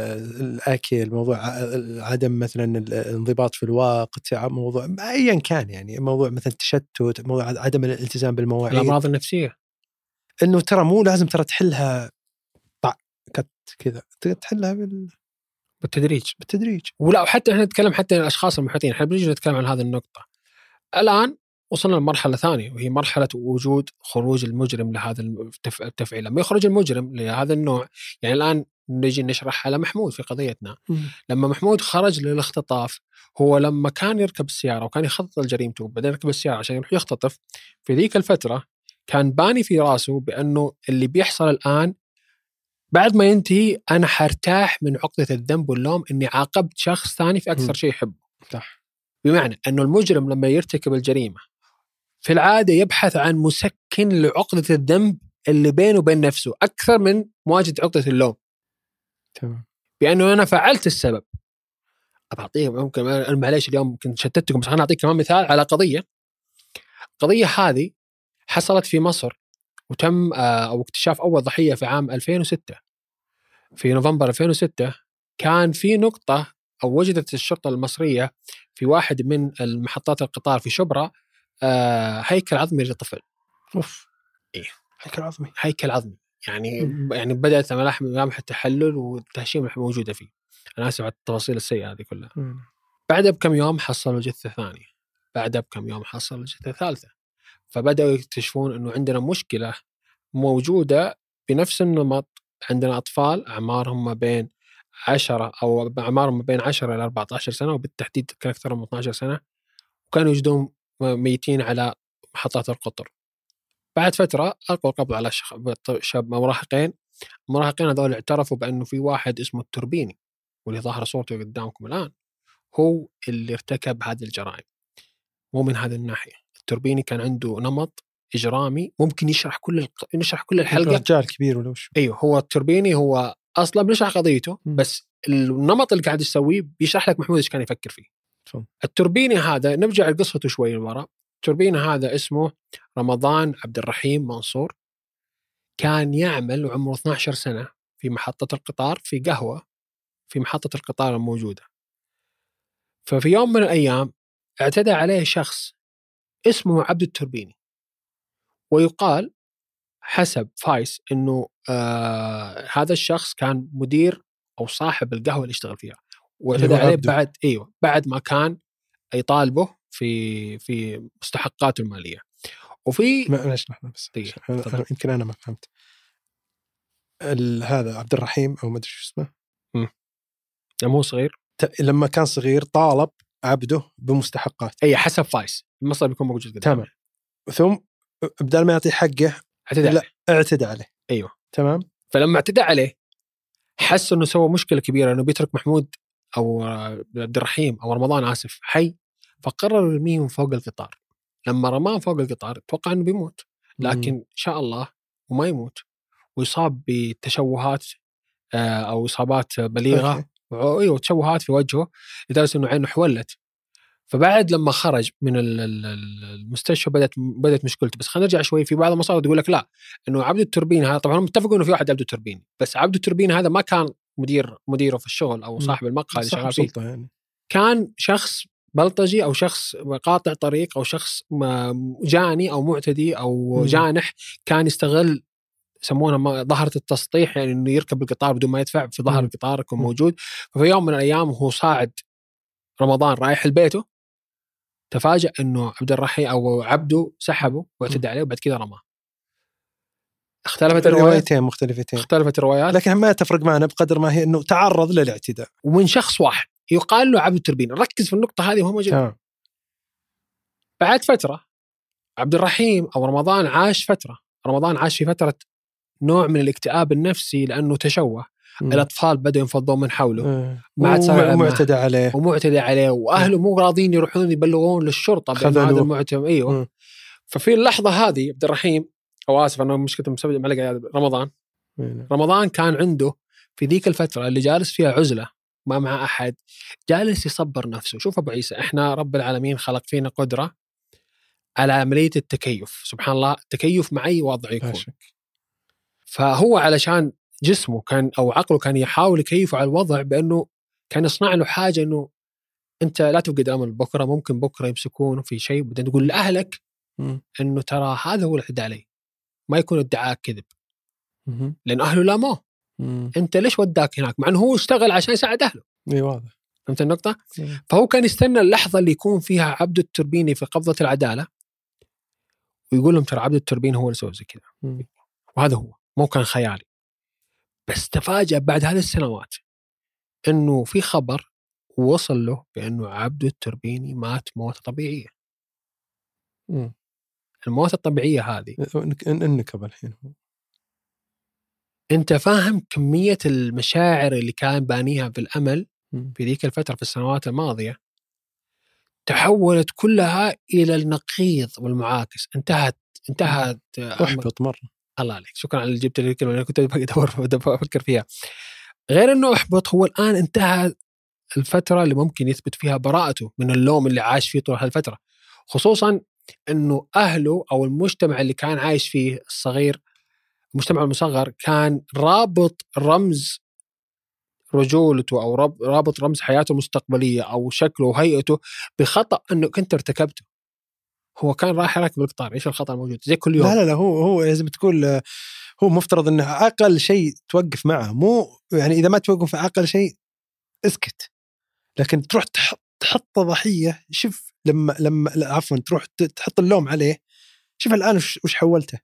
الأكل، موضوع عدم مثلا الانضباط في الوقت، موضوع أيا كان، يعني موضوع مثلا التشتت، موضوع عدم الالتزام بالمواعيد، الأمراض النفسية، إنه ترى مو لازم ترى تحلها طع كت كذا، تحلها بال... بالتدريج بالتدريج. ولا حتى احنا نتكلم حتى الأشخاص المحيطين. احنا بنيجي نتكلم عن هذه النقطة. الآن وصلنا لمرحلة ثانية، وهي مرحلة وجود خروج المجرم لهذا التفعيل. لما يخرج المجرم لهذا النوع، يعني الآن نجي نشرح على محمود في قضيتنا. م. لما محمود خرج للاختطاف، هو لما كان يركب السيارة وكان يخطط لجريمته وبعدين يركب السيارة عشان يروح يختطف، في ذيك الفترة كان باني في راسه بأنه اللي بيحصل الآن بعد ما ينتهي أنا حرتاح من عقدة الذنب واللوم إني عاقبت شخص ثاني في أكثر م. شيء يحبه. صح. بمعنى أنه المجرم لما يرتكب الجريمة في العادة يبحث عن مسكن لعقدة الذنب اللي بينه وبين نفسه أكثر من مواجهة عقدة اللوم. تمام. بأنه أنا فعلت السبب. أعطيه ممكن أنا معليش اليوم ممكن شتتكم، بس أنا أعطيك كمان مثال على قضية. قضية هذه حصلت في مصر، وتم أو اكتشاف أول ضحية في عام ألفين وستة. في نوفمبر ألفين وستة كان في نقطة أو وجدت الشرطة المصرية في واحد من المحطات القطار في شبرا آه هيكل عظمي لطفل. أوف. إيه هيكل عظمي. هيكل عظمي يعني م- يعني بدأت ملامح ملامح التحلل والتهشيم موجودة فيه. أنا آسف على التفاصيل السيئة هذه كلها. م. بعدها بكم يوم حصلوا جثة ثانية، بعدها بكم يوم حصلوا جثة ثالثة. فبدأوا يكتشفون إنه عندنا مشكلة موجودة بنفس النمط. عندنا أطفال أعمارهم ما بين عشرة أو أعمارهم ما بين عشرة إلى أربعة عشر سنة، وبالتحديد كان أكثر من اثنا عشر سنة، وكانوا يجدون ميتين على محطات القطر. بعد فترة ألقوا القبض على شاب مراهقين. المراهقين هذول اعترفوا بأنه في واحد اسمه التوربيني واللي ظاهر صورته قدامكم الآن هو اللي ارتكب هذه الجرائم. مو من هذه الناحية. التوربيني كان عنده نمط إجرامي ممكن يشرح كل الق... يشرح كل الحلقة. رجال كبير ولا وش؟ أيوه، هو التوربيني هو أصلا بيشرح قضيته، م. بس النمط اللي قاعد يسويه بيشرح لك محمود إيش كان يفكر فيه. فهم. التوربيني هذا نرجع لقصته شوي لورا. التوربيني هذا اسمه رمضان عبد الرحيم منصور، كان يعمل وعمره اثنتي عشرة سنة في محطة القطار في قهوة في محطة القطار الموجودة. ففي يوم من الأيام اعتدى عليه شخص اسمه عبد التوربيني، ويقال حسب فايس إنه آه هذا الشخص كان مدير أو صاحب القهوة اللي اشتغل فيها، واعتدى عليه بعد أيوة بعد ما كان يطالبه في في مستحقاته المالية. وفي ما ليش نحن بس أنا يمكن أنا ما فهمت هذا عبد الرحيم أو ما أدري شو اسمه. امم مو صغير لما كان صغير طالب عبده بمستحقات. أي حسب فايس المصدر بيكون موجود تمام. ثم بدل ما يعطي حقه اعتدى لا اعتدى عليه. أيوة تمام. فلما اعتدى عليه حس إنه سوى مشكلة كبيرة، إنه بيترك محمود أو عبد الرحيم أو رمضان آسف حي، فقرر يرميه من فوق القطار. لما رماه فوق القطار توقع إنه بيموت، لكن إن شاء الله وما يموت ويصاب بتشوهات أو إصابات بليغة وتشوهات في وجهه لدرجة إنه عينه حولت. فبعد لما خرج من المستشفى بدأت بدأت مشكلته. بس خلينا نرجع شوي، في بعض المصادر يقول لك لا إنه عبد التوربيني هذا، طبعا هم متفقوا إنه في واحد عبد التوربيني، بس عبد التوربيني هذا ما كان مدير مديره في الشغل أو صاحب المقهى اللي شغال فيه يعني. كان شخص بلطجي أو شخص قاطع طريق أو شخص جاني أو معتدي أو جانح، كان يستغل يسمونها ظهرة التسطيح، يعني إنه يركب القطار بدون ما يدفع في ظهر القطار يكون موجود. ففي يوم من الأيام هو صاعد رمضان رايح البيته، تفاجأ إنه عبد الرحيم أو عبده سحبه واعتدى عليه وبعد كذا رماه. اختلفت الروايتين مختلفتين اختلفت الروايات، لكن ما تفرق معنا بقدر ما هي إنه تعرض للاعتداء ومن شخص واحد يقال له عبد التوربيني. ركز في النقطة هذه وهو موجود. بعد فترة عبد الرحيم أو رمضان عاش فترة رمضان عاش في فترة نوع من الاكتئاب النفسي لأنه تشوه. م. الأطفال بدأوا ينفضون من حوله، م. ما عاد صار معتدى عليه ومعتدى عليه وأهله مو راضين يروحون يبلغون للشرطة بأن هذا المعتدى. أيوة. م. ففي اللحظة هذه عبد الرحيم أو آسف أنا مشكلة مسبب معلقة رمضان م. رمضان كان عنده في ذيك الفترة اللي جالس فيها عزلة ما مع أحد، جالس يصبر نفسه. شوف أبو عيسى، إحنا رب العالمين خلق فينا قدرة على عملية التكيف، سبحان الله، التكيف مع أي وضع يكون. فهو علشان جسمه كان أو عقله كان يحاول يكيفه على الوضع بأنه كان يصنع له حاجة إنه أنت لا تفقد أمل، بكرة ممكن بكرة يمسكونه في شيء، بدنا نقول لأهلك إنه ترى هذا هو الاعتداء عليه، ما يكون ادعاء كذب، لأن أهله لاموه. أنت ليش وداك هناك؟ مع أنه هو اشتغل عشان يساعد أهله. إيه واضح. فهمت النقطة؟ مم. فهو كان يستنى اللحظة اللي يكون فيها عبد التوربيني في قبضة العدالة ويقول لهم ترى عبد التوربيني هو اللي سوى زي كذا، وهذا هو مو كان خيالي. بس تفاجأ بعد هذه السنوات إنه في خبر وصل له بأنه عبد التوربيني مات موتة طبيعية. مم. الموتة الطبيعية هذه إنك بالحين أنت فاهم كمية المشاعر اللي كان بانيها في الأمل في ذيك الفترة في السنوات الماضية تحولت كلها إلى النقيض والمعاكس. انتهت انتهت أحبط مرة. الله عليك، شكرا على اللي جبت لي الكلمة، أنا كنت أدور أفكر فيها. غير إنه أحبط، هو الآن انتهى الفترة اللي ممكن يثبت فيها براءته من اللوم اللي عاش فيه طول هالفترة، خصوصا إنه أهله أو المجتمع اللي كان عايش فيه الصغير، المجتمع المصغر، كان رابط رمز رجولته أو رابط رمز حياته المستقبلية أو شكله وهيئته بخطأ أنه كنت ارتكبته. هو كان راح يركب القطار، إيش الخطأ الموجود زي كل يوم؟ لا لا لا هو هو لازم تقول هو مفترض أنه أقل شيء توقف معه، مو يعني إذا ما توقف أقل شيء اسكت، لكن تروح تحط تحط ضحية. شوف لما لما عفوا تروح تحط اللوم عليه. شوف الآن وش حولته.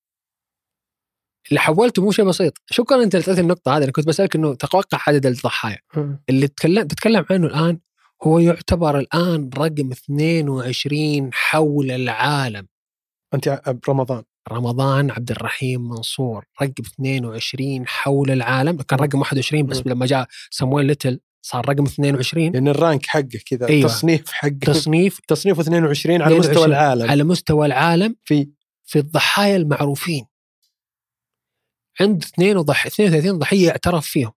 اللي حولته مو شيء بسيط. شكرا انت لقيت النقطه هذه. انا كنت بسالك انه توقع عدد الضحايا اللي تتكلم تتكلم عنه الان. هو يعتبر الان رقم اثنين وعشرين حول العالم. انت رمضان رمضان عبد الرحيم منصور رقم اثنين وعشرين حول العالم، كان رقم واحد وعشرين بس لما جاء سامويل ليتل صار رقم اثنين وعشرين. يعني الرانك حقه كذا. أيوة. تصنيف حق تصنيف تصنيف اثنين وعشرين على مستوى العالم، على مستوى العالم في في الضحايا المعروفين. عند اثنين وثلاثين ضحية اعترف فيهم،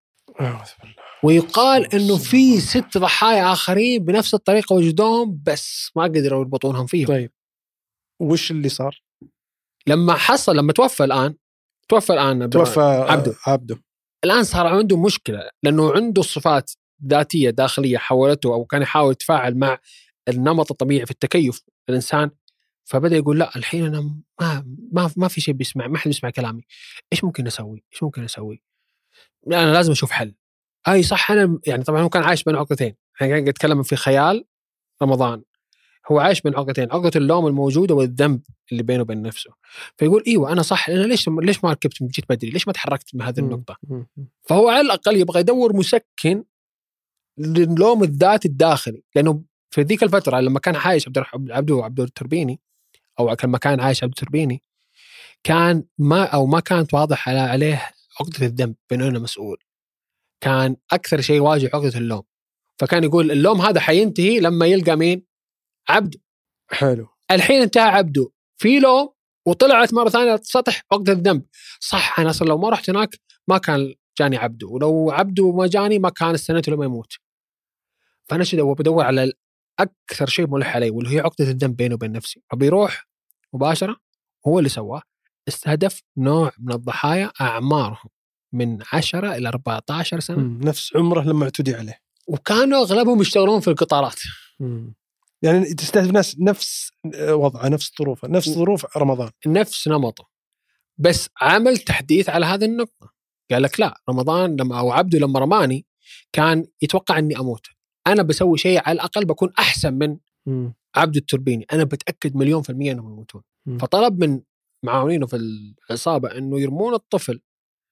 ويقال انه في ست ضحايا اخرين بنفس الطريقة وجدوهم بس ما قدروا يربطونهم فيهم. طيب وش اللي صار لما حصل لما توفى الآن توفى الآن توفى عبده عبده الآن صار عنده مشكلة لأنه عنده صفات ذاتية داخلية حولته أو كان يحاول يتفاعل مع النمط الطبيعي في التكيف الإنسان، فبدأ يقول لا الحين أنا ما ما ما في شيء بيسمع، ما حد بيسمع كلامي، إيش ممكن أسوي إيش ممكن أسوي أنا لازم أشوف حل. أي صح أنا يعني طبعا هو كان عايش بين عقدتين، يعني كان يتكلم في خيال رمضان، هو عايش بين عقدتين، عقدة اللوم الموجودة والذنب اللي بينه وبين نفسه. فيقول إيوه أنا صح، أنا ليش ليش ما ركبت جيت بدري، ليش ما تحركت من هذه النقطة. فهو على الأقل يبغى يدور مسكن للوم الذات الداخلي، لأنه في ذيك الفترة لما كان عايش عبد عبده عبد التربيني أو لما كان عايش عبد التربيني كان ما أو ما كانت واضح على عليه عقدة الذنب بأنه أنا مسؤول، كان أكثر شيء واجه عقدة اللوم. فكان يقول اللوم هذا حينتهي لما يلقى مين؟ عبده. حلو. الحين انتهى عبده في لوم وطلعت مرة ثانية سطح عقدة الذنب. صح أنا أصلا لو ما رحت هناك ما كان جاني عبده، ولو عبده ما جاني ما كان استنيته لما يموت. فأنا شو هو بدور على أكثر شيء ملح عليه واللي هي عقدة الذنب بينه وبين نفسي، فبيروح مباشرة هو اللي سواه. استهدف نوع من الضحايا أعمارهم من عشرة إلى أربعة عشر سنة، نفس عمره لما اعتدي عليه، وكانوا أغلبهم يشتغلون في القطارات. مم. يعني تستهدف ناس نفس وضعه نفس ظروفه نفس ظروف رمضان نفس نمطه، بس عمل تحديث على هذه النقطة. قال لك لا رمضان لما أو عبده لما رماني كان يتوقع أني أموت، أنا بسوي شيء على الأقل بكون أحسن من م. عبد التربيني، أنا بتأكد مليون في المية أنهم يموتون. م. فطلب من معاونينه في العصابة أنه يرمون الطفل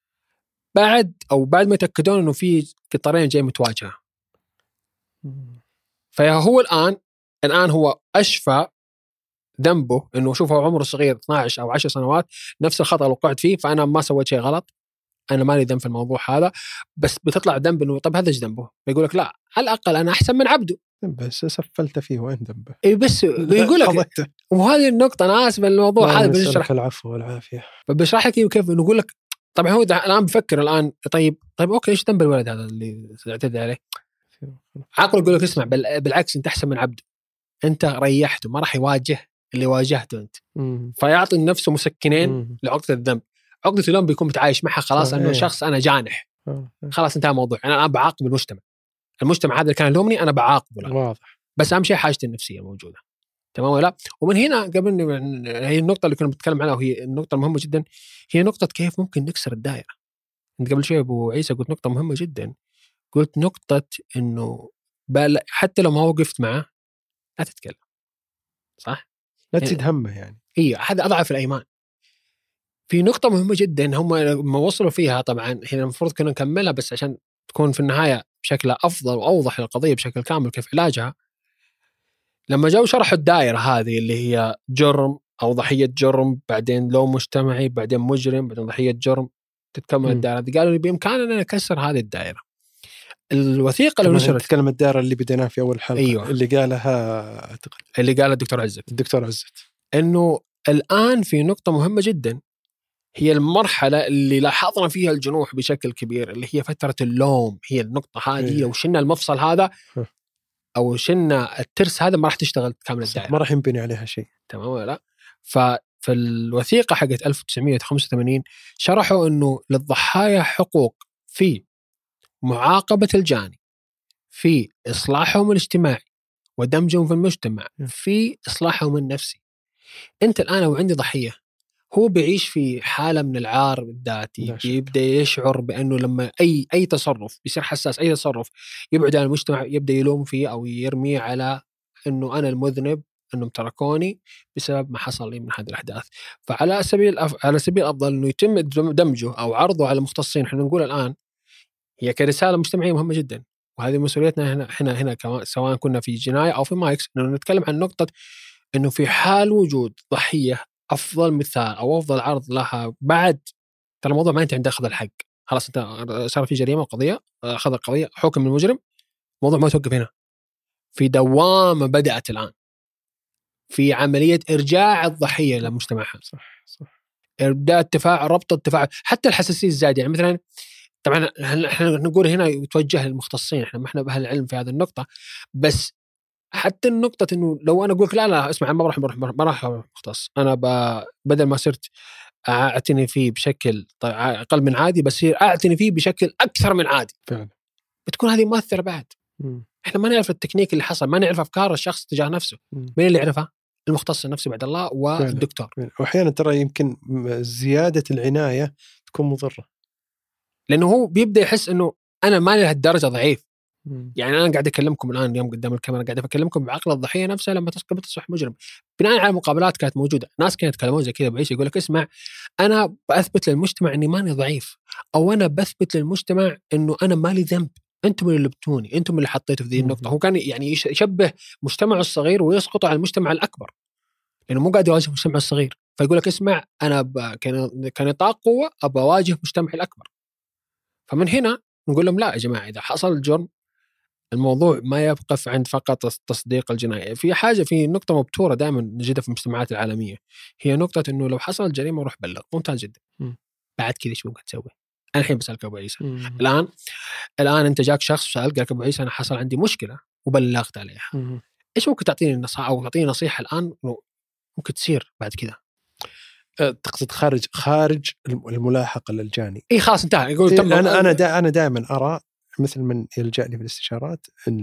بعد أو بعد ما يتأكدون أنه في قطارين جاي متواجهة. فهو الآن الآن هو أشفى ذنبه انه شوفه عمره صغير اثناشر او عشر سنوات نفس الخطأ اللي وقعت فيه، فانا ما سويت شيء غلط، انا مالي ذنب في الموضوع هذا. بس بتطلع ذنب انه طب هذا ايش ذنبه؟ بيقول لك لا على الاقل انا احسن من عبده، بس سفلت فيه وين ذنبه؟ اي بس بيقول لك وهذه النقطه انا اسف الموضوع هذا بنشرح العفو والعافيه، فبشرح لك كيف نقول لك. طبعا هو الان بفكر الان طيب طيب اوكي ايش ذنب الولد هذا اللي اعتدى عليه؟ عقله يقول لك اسمع بالعكس انت احسن من عبده، انت ريحته ما راح يواجه اللي واجهته انت. مم. فيعطي نفسه مسكنين مم. لعقدة الذنب. عقدة اللوم بيكون متعايش معها خلاص انه شخص انا جانح خلاص انتهى الموضوع، انا الان بعاقب المجتمع، المجتمع هذا اللي كان يلومني انا بعاقبه واضح، بس اهم شيء حاجتي النفسيه موجوده تمام ولا. ومن هنا قبل هي النقطه اللي كنا بنتكلم عنها وهي النقطه المهمه جدا، هي نقطه كيف ممكن نكسر الدائره. انت قبل شوي ابو عيسى قلت نقطه مهمه جدا، قلت نقطه انه حتى لو ما وقفت معه لا تتكلم، صح؟ لا تزيد همه يعني. إيه هذا أضعف الأيمان. في نقطة مهمة جدا هم ما وصلوا فيها، طبعا هنا المفروض كنا نكملها بس عشان تكون في النهاية بشكل أفضل وأوضح للقضية بشكل كامل كيف علاجها. لما جاءوا شرحوا الدائرة هذه اللي هي جرم أو ضحية جرم، بعدين لوم مجتمعي، بعدين مجرم، بعدين ضحية جرم، تتكمل الدائرة دي. قالوا لي بإمكاننا نكسر هذه الدائرة. الوثيقة اللي نشرت تتكلم الدائرة اللي بديناها في أول حلقة. أيوة. اللي قالها أعتقد اللي قالها الدكتور عزت الدكتور عزت إنه الآن في نقطة مهمة جدا، هي المرحلة اللي لاحظنا فيها الجنوح بشكل كبير اللي هي فترة اللوم. هي النقطة هذه لو شلنا المفصل هذا أو شلنا الترس هذا ما راح تشتغل كامل الدائرة، ما راح ينبني عليها شيء تمام ولا لا. ففي الوثيقة حقت ألف وتسعمائة وخمسة وثمانين شرحوا إنه للضحايا حقوق في معاقبة الجاني، في إصلاحهم الاجتماعي ودمجهم في المجتمع، في إصلاحهم النفسي. أنت الآن لو عندي ضحية هو بيعيش في حالة من العار الذاتي، يبدأ يشعر بأنه لما أي أي تصرف بيصير حساس، أي تصرف يبعد عن المجتمع يبدأ يلوم فيه أو يرميه على أنه أنا المذنب، أنهم تركوني بسبب ما حصل لي من هذه الأحداث. فعلى سبيل أف... على سبيل الأفضل أنه يتم دمجه أو عرضه على مختصين. إحنا نقول الآن هي كرسالة مجتمعية مهمة جدا، وهذه مسؤوليتنا هنا هنا هنا كمان، سواء كنا في جناية أو في مايكس، إنه نتكلم عن نقطة إنه في حال وجود ضحية افضل مثال او افضل عرض لها بعد. ترى الموضوع ما ينتهي عند اخذ الحق، خلاص انت صار في جريمه وقضيه، اخذ القضيه، حكم المجرم، الموضوع ما يتوقف هنا. في دوامه بدات الان في عمليه ارجاع الضحيه لمجتمعها. صح صح. ابداء التفاعل، ربط التفاعل، حتى الحساسيه الزايده. يعني مثلا طبعا احنا نقول هنا يتوجه للمختصين، احنا ما احنا باهل العلم في هذه النقطه، بس حتى النقطه انه لو انا اقول لا لا اسمع، ما بروح ما راح مختص، انا بدل ما صرت اعتني فيه بشكل اقل من عادي، بصير اعتني فيه بشكل اكثر من عادي فعلا. بتكون هذه مؤثره بعد. م. احنا ما نعرف التكنيك اللي حصل، ما نعرف افكار الشخص تجاه نفسه. م. مين اللي يعرفها؟ المختص النفسي بعد الله والدكتور. واحيانا ترى يمكن زياده العنايه تكون مضره، لانه هو بيبدا يحس انه انا ما لهالدرجه ضعيف. م. يعني انا قاعد اكلمكم الان اليوم قدام الكاميرا، قاعد اكلمكم بعقل الضحيه نفسها لما تسقط تصبح مجرم. بناء على مقابلات كانت موجوده، ناس كانوا يتكلمون زي كذا بعيش، يقول لك اسمع انا بثبت للمجتمع اني ماني ضعيف، او انا بثبت للمجتمع انه انا مالي ذنب، انتم اللي لبتوني، انتم اللي حطيتوا في ذي النقطه. هو كان يعني يشبه مجتمعه الصغير ويسقط على المجتمع الاكبر، لانه مو قاعد يواجه المجتمع الصغير. فيقول لك اسمع انا ب... كان كنطاق قوه ابى اواجه مجتمعي الاكبر. فمن هنا نقول لهم لا يا جماعه، اذا حصل الجرم الموضوع ما يبقى عند فقط التصديق الجنائي. في حاجه، في نقطه مبتوره دائما نجدها في المجتمعات العالميه، هي نقطه انه لو حصل جريمه روح بلغ. ممتاز جدا. م. بعد كذا ايش ممكن تسوي؟ انا الحين بسالك ابو عيسى، م. الان الان انت جاك شخص سالك قال لك ابو عيسى انا حصل عندي مشكله وبلغت عليها، م. ايش ممكن تعطيني نصيحه او تعطيني نصيحه الان ممكن تصير بعد كذا؟ تقصد خارج خارج الملاحقه للجاني؟ اي خلاص انتهى. يقول إيه انا انا دا انا دائما ارى مثل من يلجأني في الاستشارات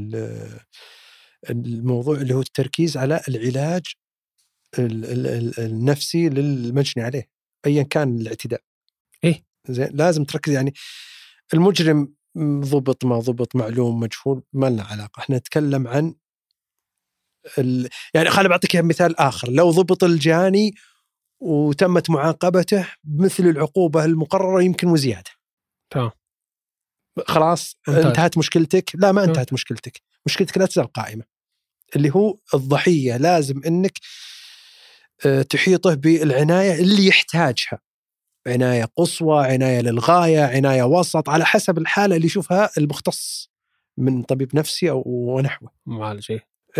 الموضوع اللي هو التركيز على العلاج النفسي للمجني عليه ايا كان الاعتداء. ايه زين، لازم تركز. يعني المجرم ضبط ما ضبط، معلوم مجهول، ما لنا علاقه. احنا نتكلم عن ال... يعني خليني بعطيك مثال اخر. لو ضبط الجاني وتمت معاقبته مثل العقوبه المقرره يمكن وزياده، تمام، خلاص انتهت. انتهت مشكلتك؟ لا، ما انتهت مشكلتك. مشكلتك لا تزال قائمة، اللي هو الضحية لازم انك تحيطه بالعناية اللي يحتاجها، عناية قصوى، عناية للغاية، عناية وسط، على حسب الحالة اللي يشوفها المختص من طبيب نفسي أو ونحوه معالج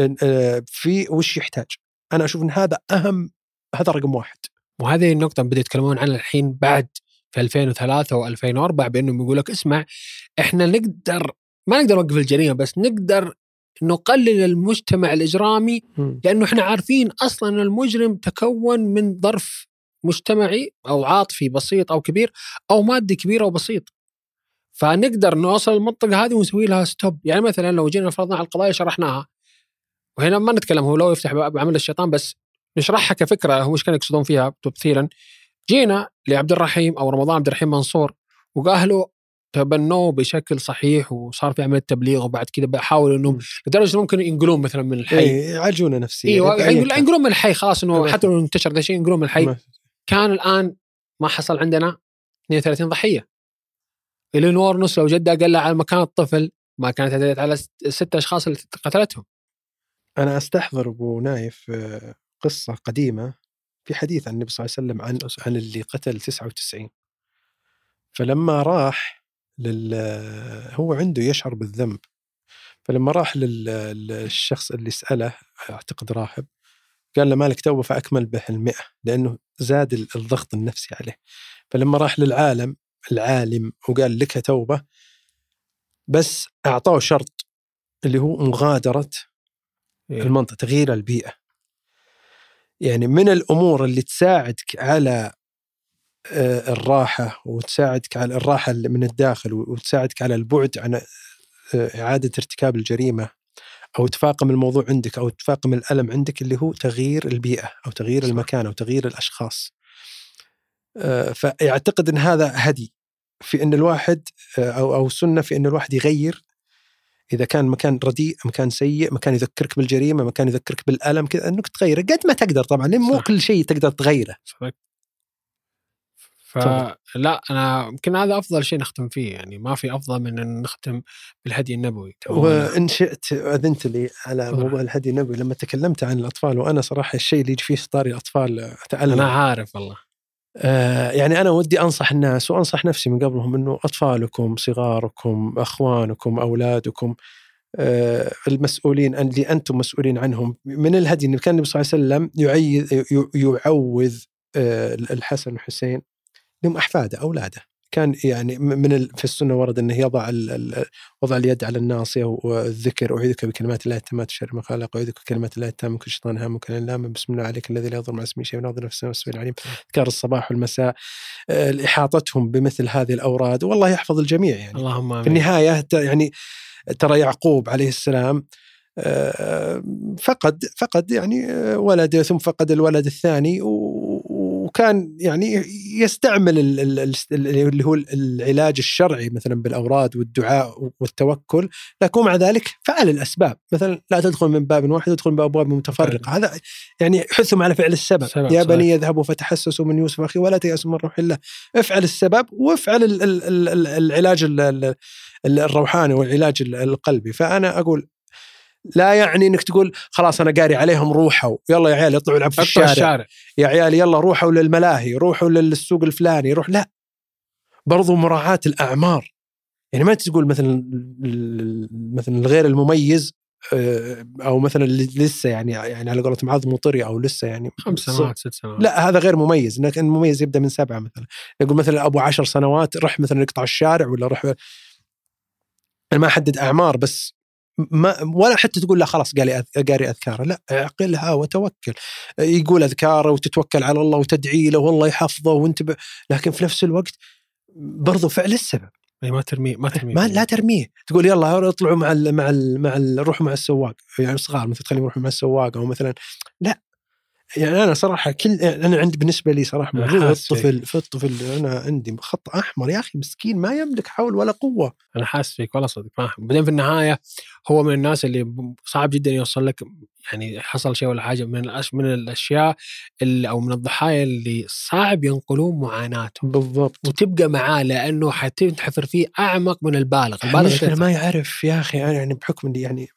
في وش يحتاج. أنا أشوف أن هذا أهم، هذا رقم واحد. وهذه النقطة بدأوا يتكلمون عنها الحين بعد في ألفين وثلاثة وألفين وأربعة، بأنهم يقول لك اسمع إحنا نقدر ما نقدر نوقف الجريمة، بس نقدر نقلل المجتمع الإجرامي، لأنه إحنا عارفين أصلاً أن المجرم تكون من ظرف مجتمعي أو عاطفي بسيط أو كبير أو مادي كبير أو بسيط، فنقدر نوصل المنطقة هذه ونسوي لها ستوب. يعني مثلاً لو جينا فرضنا على القضايا شرحناها، وهنا ما نتكلم هو لو يفتح باب عمل الشيطان، بس نشرحها كفكرة هو إيش كانوا يقصدون فيها تمثيلاً. جينا لعبد الرحيم أو رمضان عبد الرحيم منصور وقاهله تبنوه بشكل صحيح وصار في عملية تبليغ، وبعد كده بحاولوا إنهم لدرجة ممكن ينقلون مثلا من الحي، إيه يعالجونه نفسيا، إيه ينقلون من الحي خلاص، إنه حتى لو انتشر ذا شيء ينقلون من الحي. كان الآن ما حصل عندنا اثنين وثلاثين ضحية. إلينور نص لو جدة قال على مكان الطفل ما كانت عددت على ست أشخاص اللي قتلتهم. أنا أستحضر أبو نايف قصة قديمة في حديث عن النبي صلى الله عليه وسلم عن عن اللي قتل تسعة وتسعين. فلما راح لل هو عنده يشعر بالذنب، فلما راح للشخص اللي سأله، أعتقد راهب، قال له مالك توبة، فأكمل به المئة، لأنه زاد الضغط النفسي عليه. فلما راح للعالم العالم وقال لك توبة، بس أعطاه شرط اللي هو مغادرة المنطقة، تغيير البيئة. يعني من الأمور اللي تساعدك على الراحة وتساعدك على الراحة من الداخل وتساعدك على البعد عن إعادة ارتكاب الجريمة أو تفاقم الموضوع عندك أو تفاقم الألم عندك، اللي هو تغيير البيئة أو تغيير صح. المكان أو تغيير الأشخاص. فيعتقد أن هذا هدي في أن الواحد أو أو سنة في أن الواحد يغير، إذا كان مكان رديء، مكان سيء، مكان يذكرك بالجريمة، مكان يذكرك بالألم، كذا أنك تغيره قد ما تقدر. طبعا مو كل شيء تقدر تغيره. صحيح. فلا أنا يمكن هذا أفضل شيء نختم فيه، يعني ما في أفضل من أن نختم بالهدي النبوي. وإن شئت أذنت لي على موضوع الهدي النبوي لما تكلمت عن الأطفال، وأنا صراحة الشيء اللي يجي فيه ستاري الأطفال أتألم. أنا عارف والله. آه يعني أنا ودي أنصح الناس وأنصح نفسي من قبلهم إنه أطفالكم صغاركم أخوانكم أولادكم آه المسؤولين اللي أنتم مسؤولين عنهم من الهدي. إن كان النبي صلى الله عليه وسلم يعوذ آه الحسن والحسين لهم أحفاده أولاده، كان يعني من في السنة ورد أنه يضع وضع اليد على الناصية والذكر أعيذك بكلمات الله التامات شر ما خلق أعيذك بكلمات الله التامات من كل شيطان هام وكل لام بسم الله عليك الذي لا يضر مع اسمه شيء وناظر نفسه والسميع العليم. أذكار الصباح والمساء إحاطتهم بمثل هذه الأوراد والله يحفظ الجميع يعني. اللهم آمين. في النهاية يعني ترى يعقوب عليه السلام فقد فقد يعني ولد ثم فقد الولد الثاني وكان يعني يستعمل اللي هو العلاج الشرعي مثلا بالأوراد والدعاء والتوكل، لكن مع ذلك فعل الأسباب، مثلا لا تدخل من باب واحد تدخل من أبواب متفرقة. هذا يعني حثم على فعل السبب. يا بني يذهبوا فتحسسوا من يوسف أخي ولا تيأسوا من روح الله. افعل السبب وافعل العلاج الروحاني والعلاج القلبي. فأنا أقول لا يعني انك تقول خلاص انا قاري عليهم روحوا يلا يا عيال يطلعوا يلعبوا في الشارع. الشارع يا عيال يلا روحوا للملاهي روحوا للسوق الفلاني روح. لا، برضو مراعاة الأعمار. يعني ما تقول مثلا مثلا الغير المميز او مثلا لسه يعني يعني على قولة معاذ مطري او لسه يعني خمس سنوات ست سنوات، لا هذا غير مميز. لكن المميز يبدأ من سبعة مثلا. يقول مثلا ابو عشر سنوات رح مثلا يقطع الشارع ولا رح. انا ما احدد اعمار بس ما ولا حتى تقول لا خلاص قال قاري أذكاره، لا اعقلها وتوكل. يقول أذكاره وتتوكل على الله وتدعي له والله يحفظه وانتبه، لكن في نفس الوقت برضو فعل السبب. ما ترميه ما ترميه ما لا ترميه. تقول يلا اطلعوا مع ال مع ال مع ال روحوا مع السواق يعني صغار مثل تخليهم يروحوا مع السواق او مثلا لا. يعني أنا صراحة كل أنا عندي بالنسبة لي صراحة موضوع الطفل في الطفل أنا عندي خط أحمر يا أخي مسكين ما يملك حول ولا قوة. أنا حاسس فيك والله صدق فاهم. بعدين في النهاية هو من الناس اللي صعب جدا يوصل لك يعني حصل شيء ولا حاجة من الأش من الأشياء اللي أو من الضحايا اللي صعب ينقلون معاناتهم بالضبط وتبقى معاه لأنه حتنحفر فيه أعمق من البالغ. البالغ ما يعرف يا أخي أنا يعني بحكم اللي يعني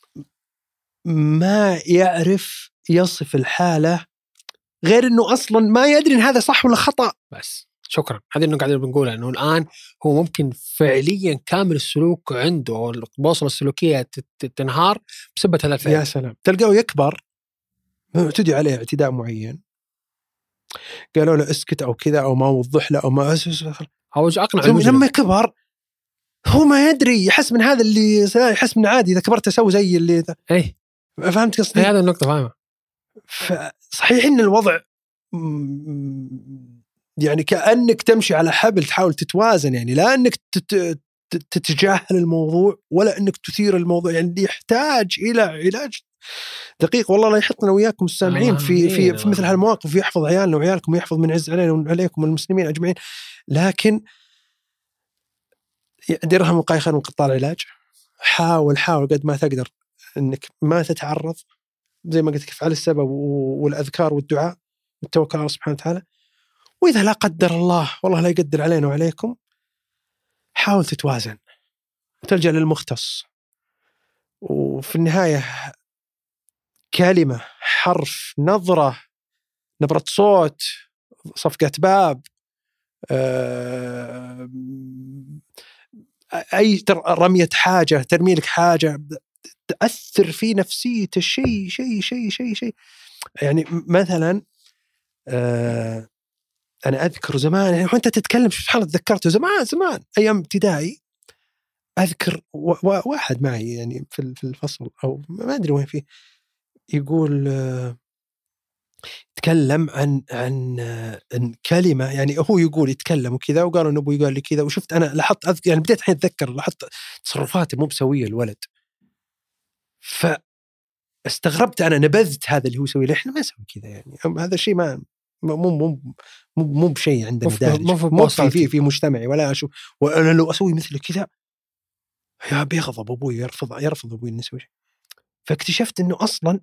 ما يعرف يصف الحالة غير أنه أصلا ما يدري إن هذا صح ولا خطأ. بس شكرا هذه إنه قاعدين بنقولها إنه الآن هو ممكن فعليا كامل السلوك عنده أو البوصلة السلوكية تنهار بسبب هذا الفعل. يا سلام تلقاه يكبر اعتدي عليه اعتداء معين قالوا له اسكت أو كذا أو ما وضح له أو ما أسس أو أقنع لما كبر هو ما يدري يحس من هذا اللي يحس من عادي إذا كبرت أسوي زي اللي ذا. إيه فهمت قصدي؟ هذا النقطة فاهمة. صحيح إن الوضع يعني كأنك تمشي على حبل تحاول تتوازن، يعني لا أنك تتجاهل الموضوع ولا أنك تثير الموضوع، يعني يحتاج إلى علاج دقيق. والله لا يحطنا وياكم السامعين في في في مثل هالمواقف ويحفظ عيالنا وعيالكم ويحفظ من عز علينا وعليكم المسلمين أجمعين. لكن درهم وقاية خير من قطاع العلاج. حاول حاول قد ما تقدر أنك ما تتعرض زي ما قلت كيف على السبب والأذكار والدعاء والتوكل على الله سبحانه وتعالى. وإذا لا قدر الله والله لا يقدر علينا وعليكم حاول تتوازن وتلجأ للمختص. وفي النهاية كلمة حرف نظرة نبرة صوت صفقة باب أي رمية حاجة ترمي لك حاجة تأثر في نفسية الشيء شيء شيء شيء شيء. يعني مثلا آه أنا أذكر زمان يعني وأنت تتكلم سبحان الله تذكرته زمان زمان أيام ابتدائي. أذكر واحد معي يعني في الفصل أو ما أدري وين فيه يقول آه يتكلم عن عن عن كلمة يعني هو يقول يتكلم وكذا وقالوا إنه أبوي قال لي كذا وشفت أنا لاحظت أذكر يعني بديت الحين أتذكر لاحظت تصرفاته مو بسوية الولد. فاستغربت أنا نبذت هذا اللي هو يسوي لي إحنا ما نسوي كذا يعني هذا الشيء ما مو مو مو مو بشيء عندنا دارج مو في في في مجتمعي ولا أشوف. وأنا لو أسوي مثل كذا يا بيغضب أبوي يرفض يرفض أبوي إني أسوي. فاكتشفت إنه أصلاً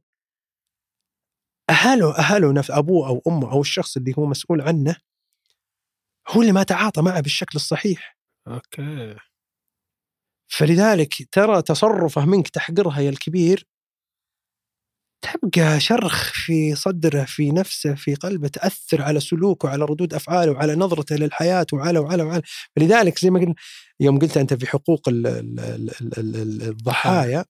أهله أهله نفس أبوه أو أمه أو الشخص اللي هو مسؤول عنه هو اللي ما تعاطى معه بالشكل الصحيح. اوكي. فلذلك ترى تصرفه منك تحقرها يا الكبير تبقى شرخ في صدره، في نفسه، في قلبه، تأثر على سلوكه، على ردود أفعاله، وعلى نظرته للحياة، وعلى وعلى وعلى. فلذلك زي ما قلنا يوم قلت أنت في حقوق ال ال ال ال الضحايا،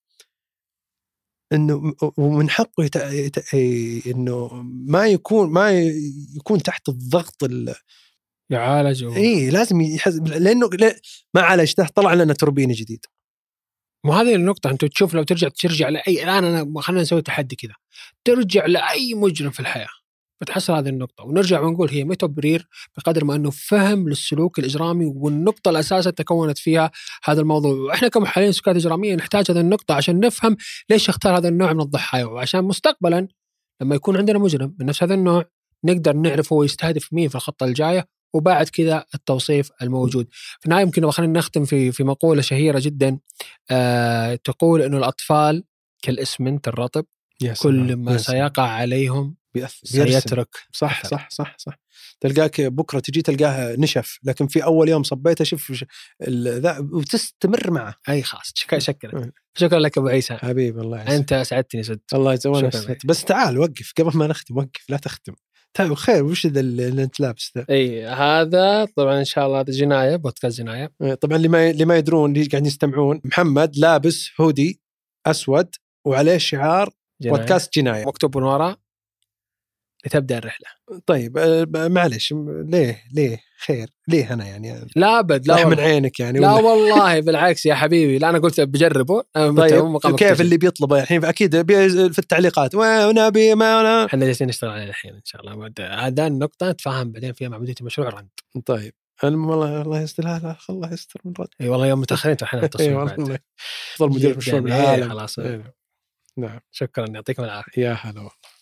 إنه ومن حقه يت... يت... إنه ما يكون ما يكون تحت الضغط ال... يعالج و... إيه لازم يحز... لأنه لا... ما عالجته طلع لنا توربين جديد. مو هذه النقطة. أنت تشوف لو ترجع ترجع لأي الآن أنا خلينا نسوي تحدي كذا، ترجع لأي مجرم في الحياة بتحصل هذه النقطة، ونرجع ونقول هي مو تبرير بقدر ما أنه فهم للسلوك الإجرامي، والنقطة الأساسية تكونت فيها هذا الموضوع. وإحنا كمحللين سلوكيات إجرامية نحتاج هذه النقطة عشان نفهم ليش اختار هذا النوع من الضحايا، وعشان مستقبلا لما يكون عندنا مجرم من نفس هذا النوع نقدر نعرف هو يستهدف مين في الخطة الجاية، وبعد كذا التوصيف الموجود. في النهاية يمكن خلينا نختم في في مقولة شهيرة جدا آه تقول إنه الأطفال كالإسمنت الرطب، كل ما سيقع عليهم سيترك. صح أثر. صح صح صح. تلقاك بكرة تجي تلقاه نشف، لكن في أول يوم صبيته شوف ذا وتستمر معه. أي خلاص. شكرا شكرا شكرا لك أبو عيسى حبيبي. الله يسعدك. أنت سعدتني صدق. الله يسعدك. بس تعال وقف قبل ما نختم، وقف لا تختم. طيب خير، وش ذا اللي انت لابس ده؟ اي هذا طبعا ان شاء الله هذا جنايه، بودكاست جنايه. طبعا اللي ما اللي ما يدرون اللي قاعدين يستمعون، محمد لابس هودي اسود وعليه شعار جناية. بودكاست جنايه مكتوب من وراء لتبدا الرحله. طيب معلش ليه ليه خير ليه انا يعني لا بد لا من عينك يعني لا والله بالعكس يا حبيبي. لا انا قلت بجربه. طيب كيف اللي بيطلبه الحين اكيد في التعليقات ونبي ما انا احنا جالسين نشتغل عليه الحين ان شاء الله. هذا النقطه نتفاهم بعدين فيها مع مديريه المشروع رند. طيب والله الله يستر. لا الله يستر من رد. اي والله يوم متاخرين احنا نتصل بعد. افضل مدير مشروع بالعالم. خلاص. نعم شكرا يعطيكم العافيه. يا هلا والله.